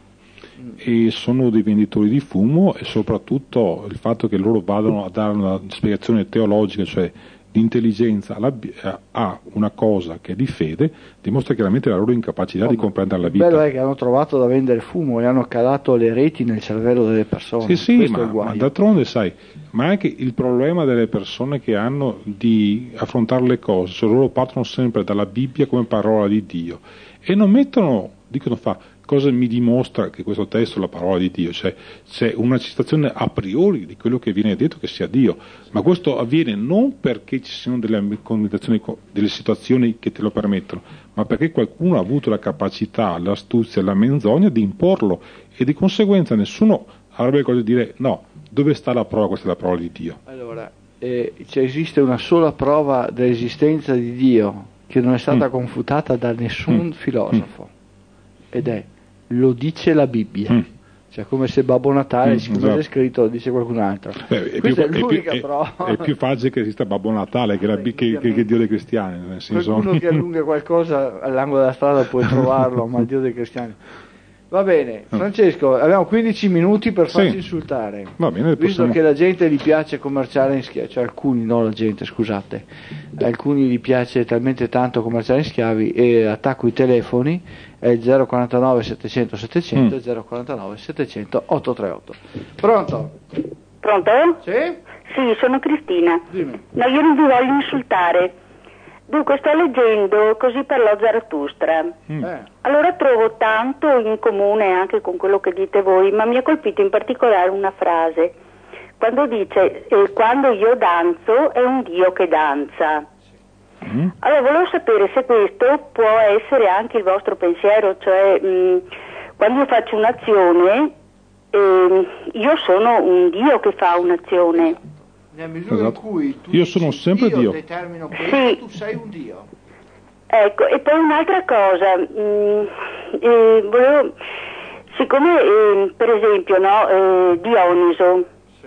e sono dei venditori di fumo, e soprattutto il fatto che loro vadano a dare una spiegazione teologica, cioè di intelligenza a una cosa che è di fede, dimostra chiaramente la loro incapacità di comprendere la vita. Il bello è che hanno trovato da vendere fumo e hanno calato le reti nel cervello delle persone. Sì, ma d'altronde sai, ma anche il problema delle persone che hanno di affrontare le cose, cioè loro partono sempre dalla Bibbia come parola di Dio e non dicono cosa mi dimostra che questo testo è la parola di Dio, cioè c'è una citazione a priori di quello che viene detto che sia Dio, ma questo avviene non perché ci siano delle connotazioni, delle situazioni che te lo permettono, ma perché qualcuno ha avuto la capacità, l'astuzia, la menzogna di imporlo e di conseguenza nessuno avrebbe il coraggio di dire no, dove sta la prova, questa è la parola di Dio. Allora, esiste una sola prova dell'esistenza di Dio che non è stata confutata da nessun filosofo ed è lo dice la Bibbia, cioè come se Babbo Natale siccome è scritto lo dice qualcun altro. Questa è l'unica prova. È più facile che esista Babbo Natale che Dio dei cristiani, nel senso. Qualcuno che allunga qualcosa all'angolo della strada puoi trovarlo, ma il Dio dei cristiani Va bene, Francesco, abbiamo 15 minuti per farci insultare. Va bene, visto che la gente gli piace commerciare in schiavi, cioè alcuni, non la gente, scusate, alcuni gli piace talmente tanto commerciare in schiavi e attacco i telefoni, è il 049 700 700 e 049 700 838. Pronto? Pronto? Sì? Sì, sono Cristina. Dimmi. No, io non vi voglio insultare. Dunque, sto leggendo Così parlò Zarathustra. Allora trovo tanto in comune anche con quello che dite voi, ma mi ha colpito in particolare una frase. Quando dice, quando io danzo è un Dio che danza. Allora, volevo sapere se questo può essere anche il vostro pensiero, cioè quando io faccio un'azione, io sono un Dio che fa un'azione. Nella misura in cui io sono sempre Dio. Determino questo, tu sei un Dio. Ecco, e poi un'altra cosa, volevo, siccome per esempio Dioniso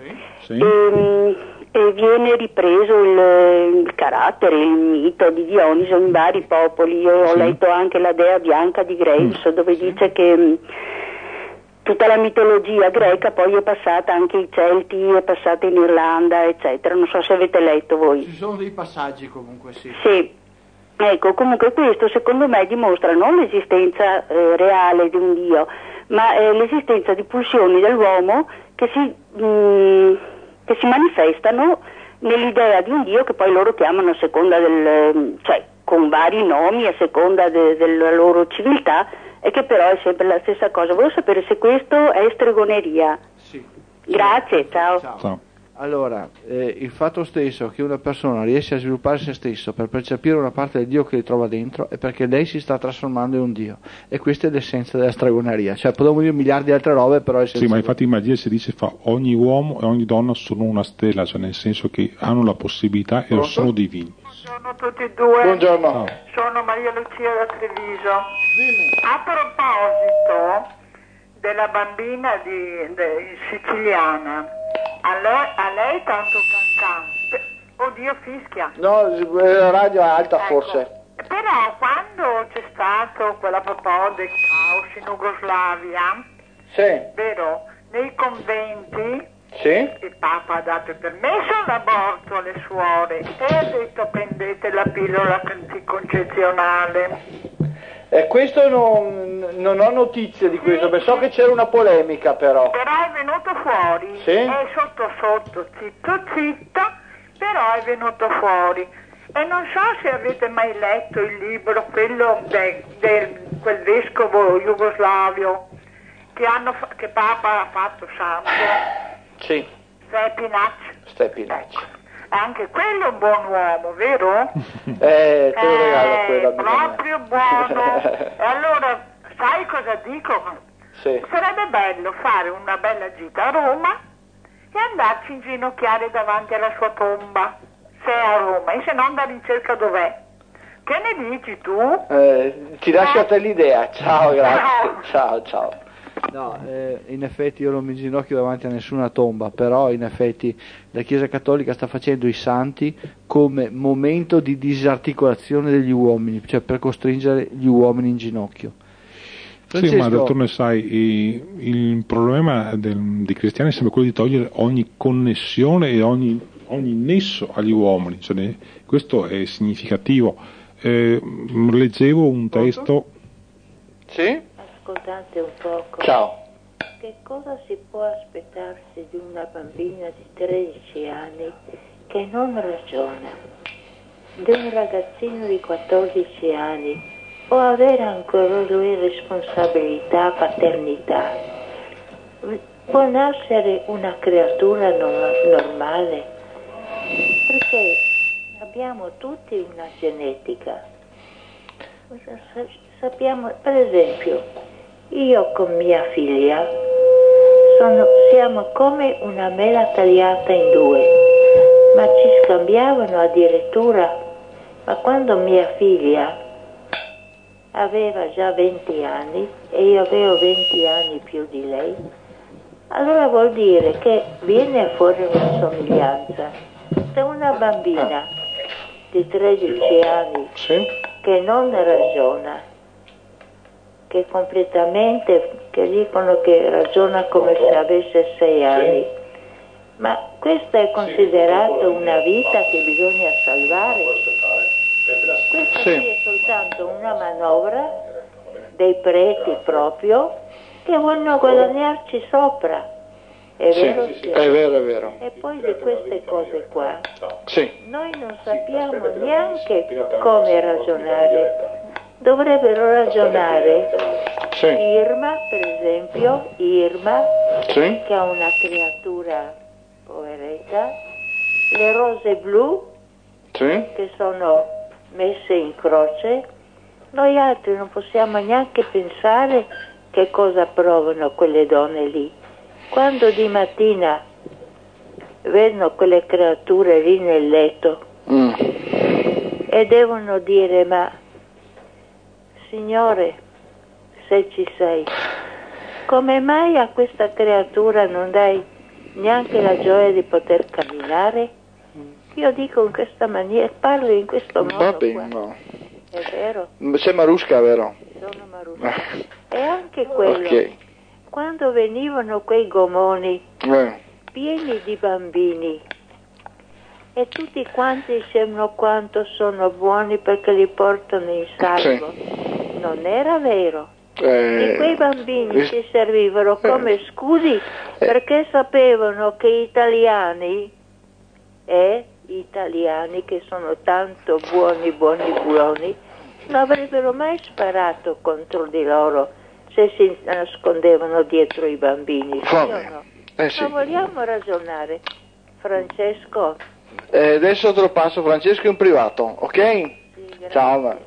viene ripreso il carattere, il mito di Dioniso in vari popoli, io ho letto anche la Dea Bianca di Graves dove dice che tutta la mitologia greca poi è passata anche ai Celti, è passata in Irlanda, eccetera. Non so se avete letto voi. Ci sono dei passaggi comunque, sì. Sì. Ecco, comunque questo secondo me dimostra non l'esistenza reale di un Dio, ma l'esistenza di pulsioni dell'uomo che si manifestano nell'idea di un Dio che poi loro chiamano a seconda cioè con vari nomi, a seconda della loro civiltà, e che però è sempre la stessa cosa. Volevo sapere se questo è stregoneria. Sì. Grazie, ciao. Allora, il fatto stesso che una persona riesce a sviluppare se stesso per percepire una parte del Dio che li trova dentro è perché lei si sta trasformando in un Dio, e questa è l'essenza della stregoneria. Cioè potremmo dire miliardi di altre robe, però è sì, ma infatti in magia si dice ogni uomo e ogni donna sono una stella, cioè nel senso che hanno la possibilità e sono divini. Buongiorno a tutti e due. Buongiorno. Ciao. Sono Maria Lucia da Treviso. Dimmi. A proposito della bambina siciliana, a lei tanto cantante, oddio fischia. No, la radio è alta, Ecco. forse. Però quando c'è stato quella proprio del caos in Jugoslavia, Sì. vero, nei conventi Sì. il Papa ha dato il permesso all'aborto alle suore e ha detto prendete la pillola anticoncezionale. Questo non ho notizie di questo, perché so che c'era una polemica però. Però è venuto fuori, Sì? è sotto, zitto, però è venuto fuori. E non so se avete mai letto il libro, quello quel vescovo jugoslavio che Papa ha fatto santo, Sì. Stepinac. Anche quello è un buon uomo, vero? Te lo regalo quello. Proprio buono. E allora, sai cosa dico? Sì. Sarebbe bello fare una bella gita a Roma e andarci in ginocchiare davanti alla sua tomba, se è a Roma, e se no andare in cerca dov'è. Che ne dici tu? Ti lascio a te l'idea. Ciao, grazie. Ciao. No, in effetti io non mi ginocchio davanti a nessuna tomba, però in effetti la Chiesa Cattolica sta facendo i santi come momento di disarticolazione degli uomini, cioè per costringere gli uomini in ginocchio. Francesco, sì, ma d'altronde sai, il problema dei cristiani è sempre quello di togliere ogni connessione e ogni nesso agli uomini, cioè, questo è significativo. Leggevo un testo. Sì? Ascoltate un poco. Ciao. Che cosa si può aspettarsi di una bambina di 13 anni che non ragiona? Di un ragazzino di 14 anni può avere ancora lui responsabilità, paternità? Può nascere una creatura normale? Perché abbiamo tutti una genetica. Sappiamo, per esempio, io con mia figlia siamo come una mela tagliata in due, ma ci scambiavano addirittura. Ma quando mia figlia aveva già 20 anni e io avevo 20 anni più di lei, allora vuol dire che viene fuori una somiglianza. Se una bambina di 13 anni che non ragiona, che completamente, che dicono che ragiona come se avesse 6 anni. Ma questa è considerata una vita che bisogna salvare? Questa qui è soltanto una manovra dei preti proprio che vogliono guadagnarci sopra. È vero? Sì, è vero, è vero. E poi di queste cose qua Sì. noi non sappiamo neanche come ragionare. Dovrebbero ragionare Sì. Irma, per esempio, Irma, Sì. che è una creatura poveretta, le rose blu, Sì. che sono messe in croce. Noi altri non possiamo neanche pensare che cosa provano quelle donne lì. Quando di mattina vedono quelle creature lì nel letto e devono dire: ma Signore, se ci sei, come mai a questa creatura non dai neanche la gioia di poter camminare? Io dico in questa maniera, parlo in questo modo. Va bene, qua. no. È vero? Sei Marusca, vero? Sono Marusca. E anche quello, Ok. quando venivano quei gomoni pieni di bambini e tutti quanti dicevano quanto sono buoni perché li portano in salvo, non era vero. E quei bambini si servivano come scudi perché sapevano che italiani che sono tanto buoni, non avrebbero mai sparato contro di loro se si nascondevano dietro i bambini, sì o no? Sì. Ma vogliamo ragionare, Francesco? Adesso te lo passo, Francesco, in privato, ok? Sì, ciao.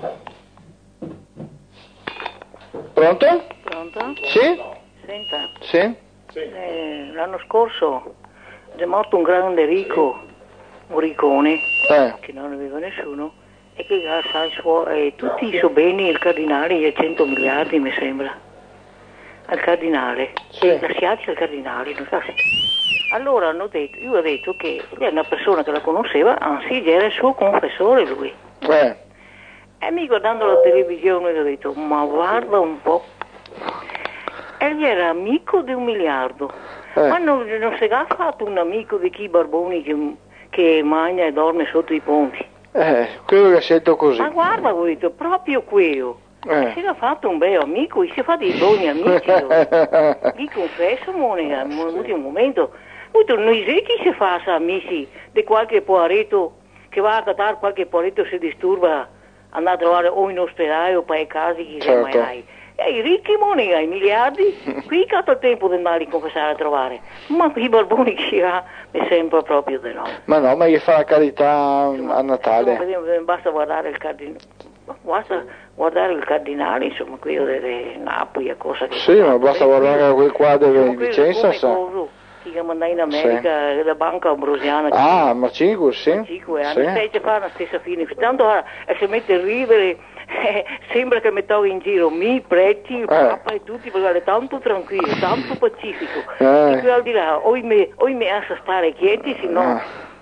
Pronto? Pronto? Sì? Senta, Sì? l'anno scorso è morto un grande ricco, un riccone, che non aveva nessuno, e che tutti i suoi beni, il cardinale, gli ha 100 miliardi mi sembra, al cardinale, lasciati al cardinale, non so se... Allora io ho detto che è una persona che la conosceva, anzi era il suo confessore lui. E mi guardando la televisione ho detto, ma guarda un po', egli era amico di 1 miliardo, ma non si è fatto un amico di chi barboni che mangia e dorme sotto i ponti. Quello che ha scelto così. Ma guarda, ho detto, proprio quello. Si era fatto un bel amico, si fa dei buoni amici. Vi confesso, Monica, in un momento, noi secchi si fa amici di qualche poveretto che va a cattare qualche poveretto si disturba, andare a trovare o in ospedale o per i casi che se mai hai. E i ricchi, Monica, i miliardi, qui che ha tempo di andare a confessare a trovare. Ma qui i barboni che ha mi sembra proprio di no. Ma no, ma gli fa la carità a Natale. Basta guardare il cardinale. Basta guardare il cardinale, insomma, quello di Napoli e cosa che... Sì, ma basta guardare quel quadro di Vicenza, sa. Che mandai in America, la banca ambrosiana. Ma 5, sì. 5 anni, si fa la stessa fine. Tanto si mette a ridere, sembra che mi togli in giro, preti, il Papa e tutti, perché è tanto tranquillo, tanto pacifico. E qui al di là, o mi lascia stare quieti, se no...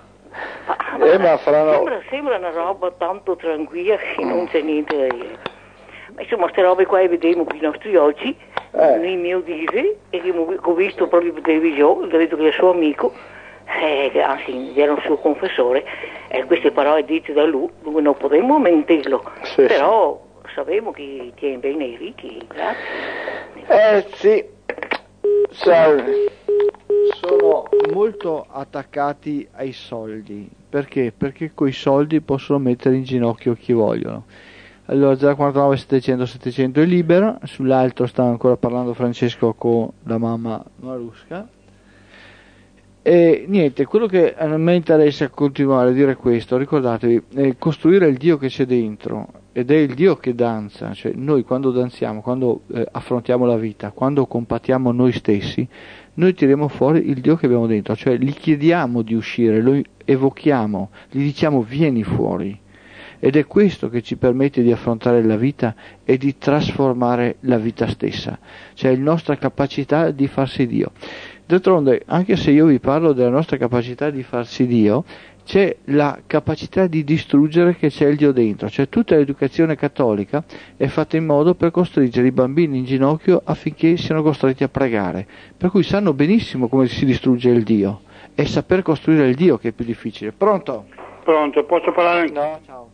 Sembra una roba tanto tranquilla che non c'è niente da dire. Ma insomma, queste robe qua le vediamo con i nostri occhi, nei miei disi, e che ho visto proprio per televisione, ho detto che è il suo amico, anzi era un suo confessore, e queste parole dette da lui non potremmo mentirlo, però sappiamo che tiene bene i ricchi, grazie. Sì, sono molto attaccati ai soldi. Perché? Perché coi soldi possono mettere in ginocchio chi vogliono. Allora 049 700 700 è libera, sull'altro sta ancora parlando Francesco con la mamma Marusca. E niente, quello che a me interessa continuare a dire questo, ricordatevi, costruire il Dio che c'è dentro, ed è il Dio che danza, cioè noi quando danziamo, quando affrontiamo la vita, quando compatiamo noi stessi, noi tiriamo fuori il Dio che abbiamo dentro, cioè gli chiediamo di uscire, lo evochiamo, gli diciamo vieni fuori, ed è questo che ci permette di affrontare la vita e di trasformare la vita stessa, cioè la nostra capacità di farsi Dio. D'altronde, anche se io vi parlo della nostra capacità di farsi Dio, c'è la capacità di distruggere che c'è il Dio dentro, cioè tutta l'educazione cattolica è fatta in modo per costringere i bambini in ginocchio affinché siano costretti a pregare, per cui sanno benissimo come si distrugge il Dio, è saper costruire il Dio che è più difficile. Pronto? Pronto, posso parlare? No, ciao.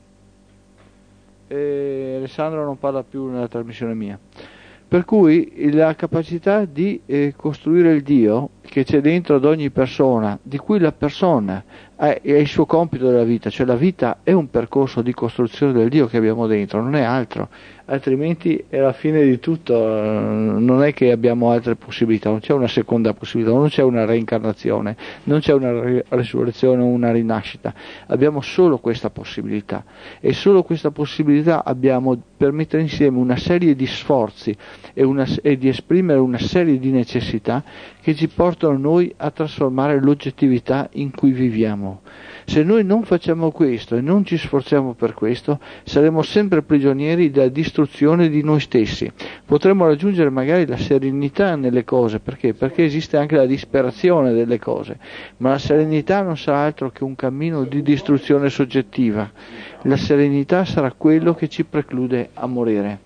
Alessandro non parla più nella trasmissione mia. Per cui la capacità di costruire il Dio che c'è dentro ad ogni persona, di cui la persona è il suo compito della vita, cioè la vita è un percorso di costruzione del Dio che abbiamo dentro, non è altro, altrimenti è la fine di tutto, non è che abbiamo altre possibilità, non c'è una seconda possibilità, non c'è una reincarnazione, non c'è una risurrezione o una rinascita, abbiamo solo questa possibilità e solo questa possibilità abbiamo per mettere insieme una serie di sforzi e di esprimere una serie di necessità che ci portano noi a trasformare l'oggettività in cui viviamo. Se noi non facciamo questo e non ci sforziamo per questo, saremo sempre prigionieri della distruzione di noi stessi. Potremmo raggiungere magari la serenità nelle cose, perché? Perché esiste anche la disperazione delle cose, ma la serenità non sarà altro che un cammino di distruzione soggettiva. La serenità sarà quello che ci preclude a morire.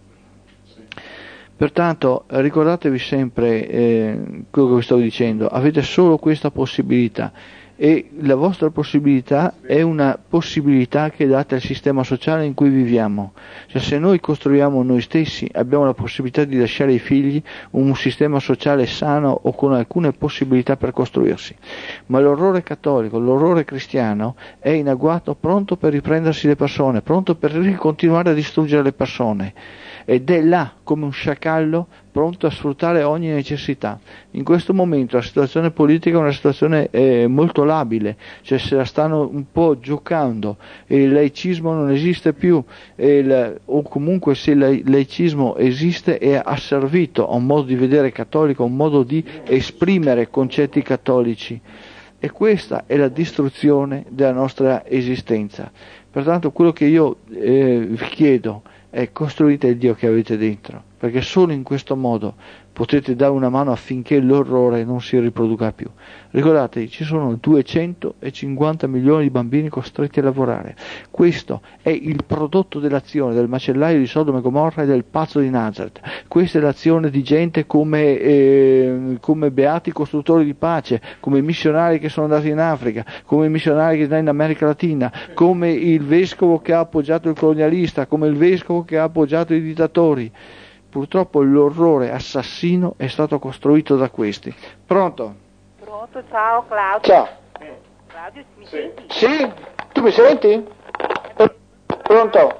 Pertanto ricordatevi sempre quello che vi sto dicendo, avete solo questa possibilità e la vostra possibilità è una possibilità che date al sistema sociale in cui viviamo. Cioè, se noi costruiamo noi stessi abbiamo la possibilità di lasciare ai figli un sistema sociale sano o con alcune possibilità per costruirsi, ma l'orrore cattolico, l'orrore cristiano è in agguato, pronto per riprendersi le persone, pronto per continuare a distruggere le persone, ed è là come un sciacallo pronto a sfruttare ogni necessità. In questo momento la situazione politica è una situazione molto labile, cioè se la stanno un po' giocando, il laicismo non esiste più, o comunque se il laicismo esiste è asservito a un modo di vedere cattolico, a un modo di esprimere concetti cattolici, e questa è la distruzione della nostra esistenza. Pertanto quello che io vi chiedo è: costruite il Dio che avete dentro, perché solo in questo modo potete dare una mano affinché l'orrore non si riproduca più. Ricordatevi, ci sono 250 milioni di bambini costretti a lavorare. Questo è il prodotto dell'azione del macellaio di Sodoma e Gomorra e del pazzo di Nazareth. Questa è l'azione di gente come beati costruttori di pace, come i missionari che sono andati in Africa, come i missionari che sono in America Latina, come il vescovo che ha appoggiato il colonialista, come il vescovo che ha appoggiato i dittatori. Purtroppo l'orrore assassino è stato costruito da questi. Pronto? Pronto, ciao Claudio. Ciao. Claudio, mi senti? Sì? Tu mi senti? Pronto?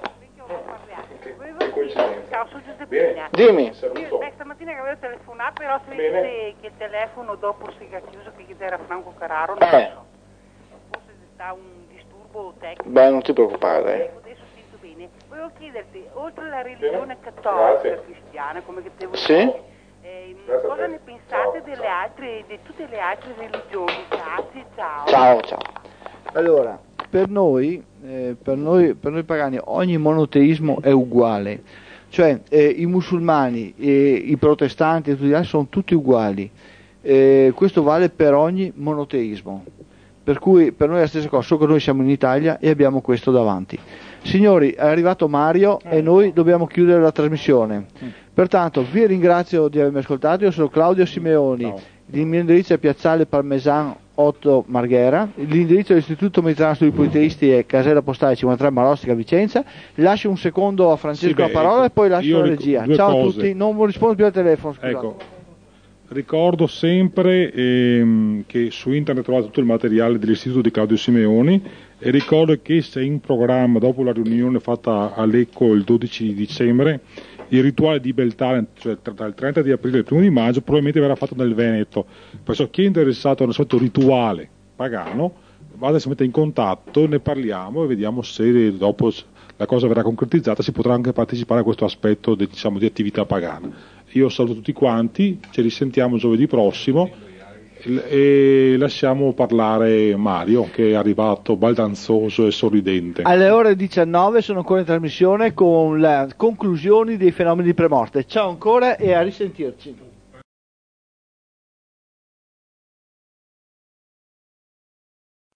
Ciao, sono Giuseppina. Dimmi. Stamattina che avevo telefonato, però si dice che il telefono dopo si è chiuso, che era Franco Carraro, non so. Forse sta un disturbo tecnico. Beh, non ti preoccupare. Volevo chiederti, oltre alla religione cattolica cristiana, come che devo sì? dire, cosa ne pensate di tutte le altre religioni? Grazie, ciao. Ciao. Allora, per noi pagani ogni monoteismo è uguale, cioè i musulmani, i protestanti e tutti gli altri sono tutti uguali, questo vale per ogni monoteismo, per cui per noi è la stessa cosa, solo che noi siamo in Italia e abbiamo questo davanti. Signori, è arrivato Mario e noi dobbiamo chiudere la trasmissione. Pertanto vi ringrazio di avermi ascoltato, io sono Claudio Simeoni, il mio indirizzo è Piazzale Parmesan 8 Marghera, l'indirizzo dell'Istituto Mediterraneo Studi Politeisti è Casella Postale 53 Marostica Vicenza. Lascio un secondo a Francesco la parola e poi lascio la regia. Ciao a tutti, non rispondo più al telefono, scusate. Ecco, ricordo sempre che su internet trovate tutto il materiale dell'Istituto di Claudio Simeoni, e ricordo che se in programma, dopo la riunione fatta a Lecco il 12 dicembre, il rituale di Beltane, cioè tra il 30 di aprile e il 1 di maggio, probabilmente verrà fatto nel Veneto. Perciò chi è interessato a un certo rituale pagano, vada, si mette in contatto, ne parliamo e vediamo se dopo la cosa verrà concretizzata, si potrà anche partecipare a questo aspetto di attività pagana. Io saluto tutti quanti, ci risentiamo giovedì prossimo e lasciamo parlare Mario, che è arrivato baldanzoso e sorridente. Alle ore 19 sono ancora in trasmissione con le conclusioni dei fenomeni di premorte. Ciao ancora e a risentirci.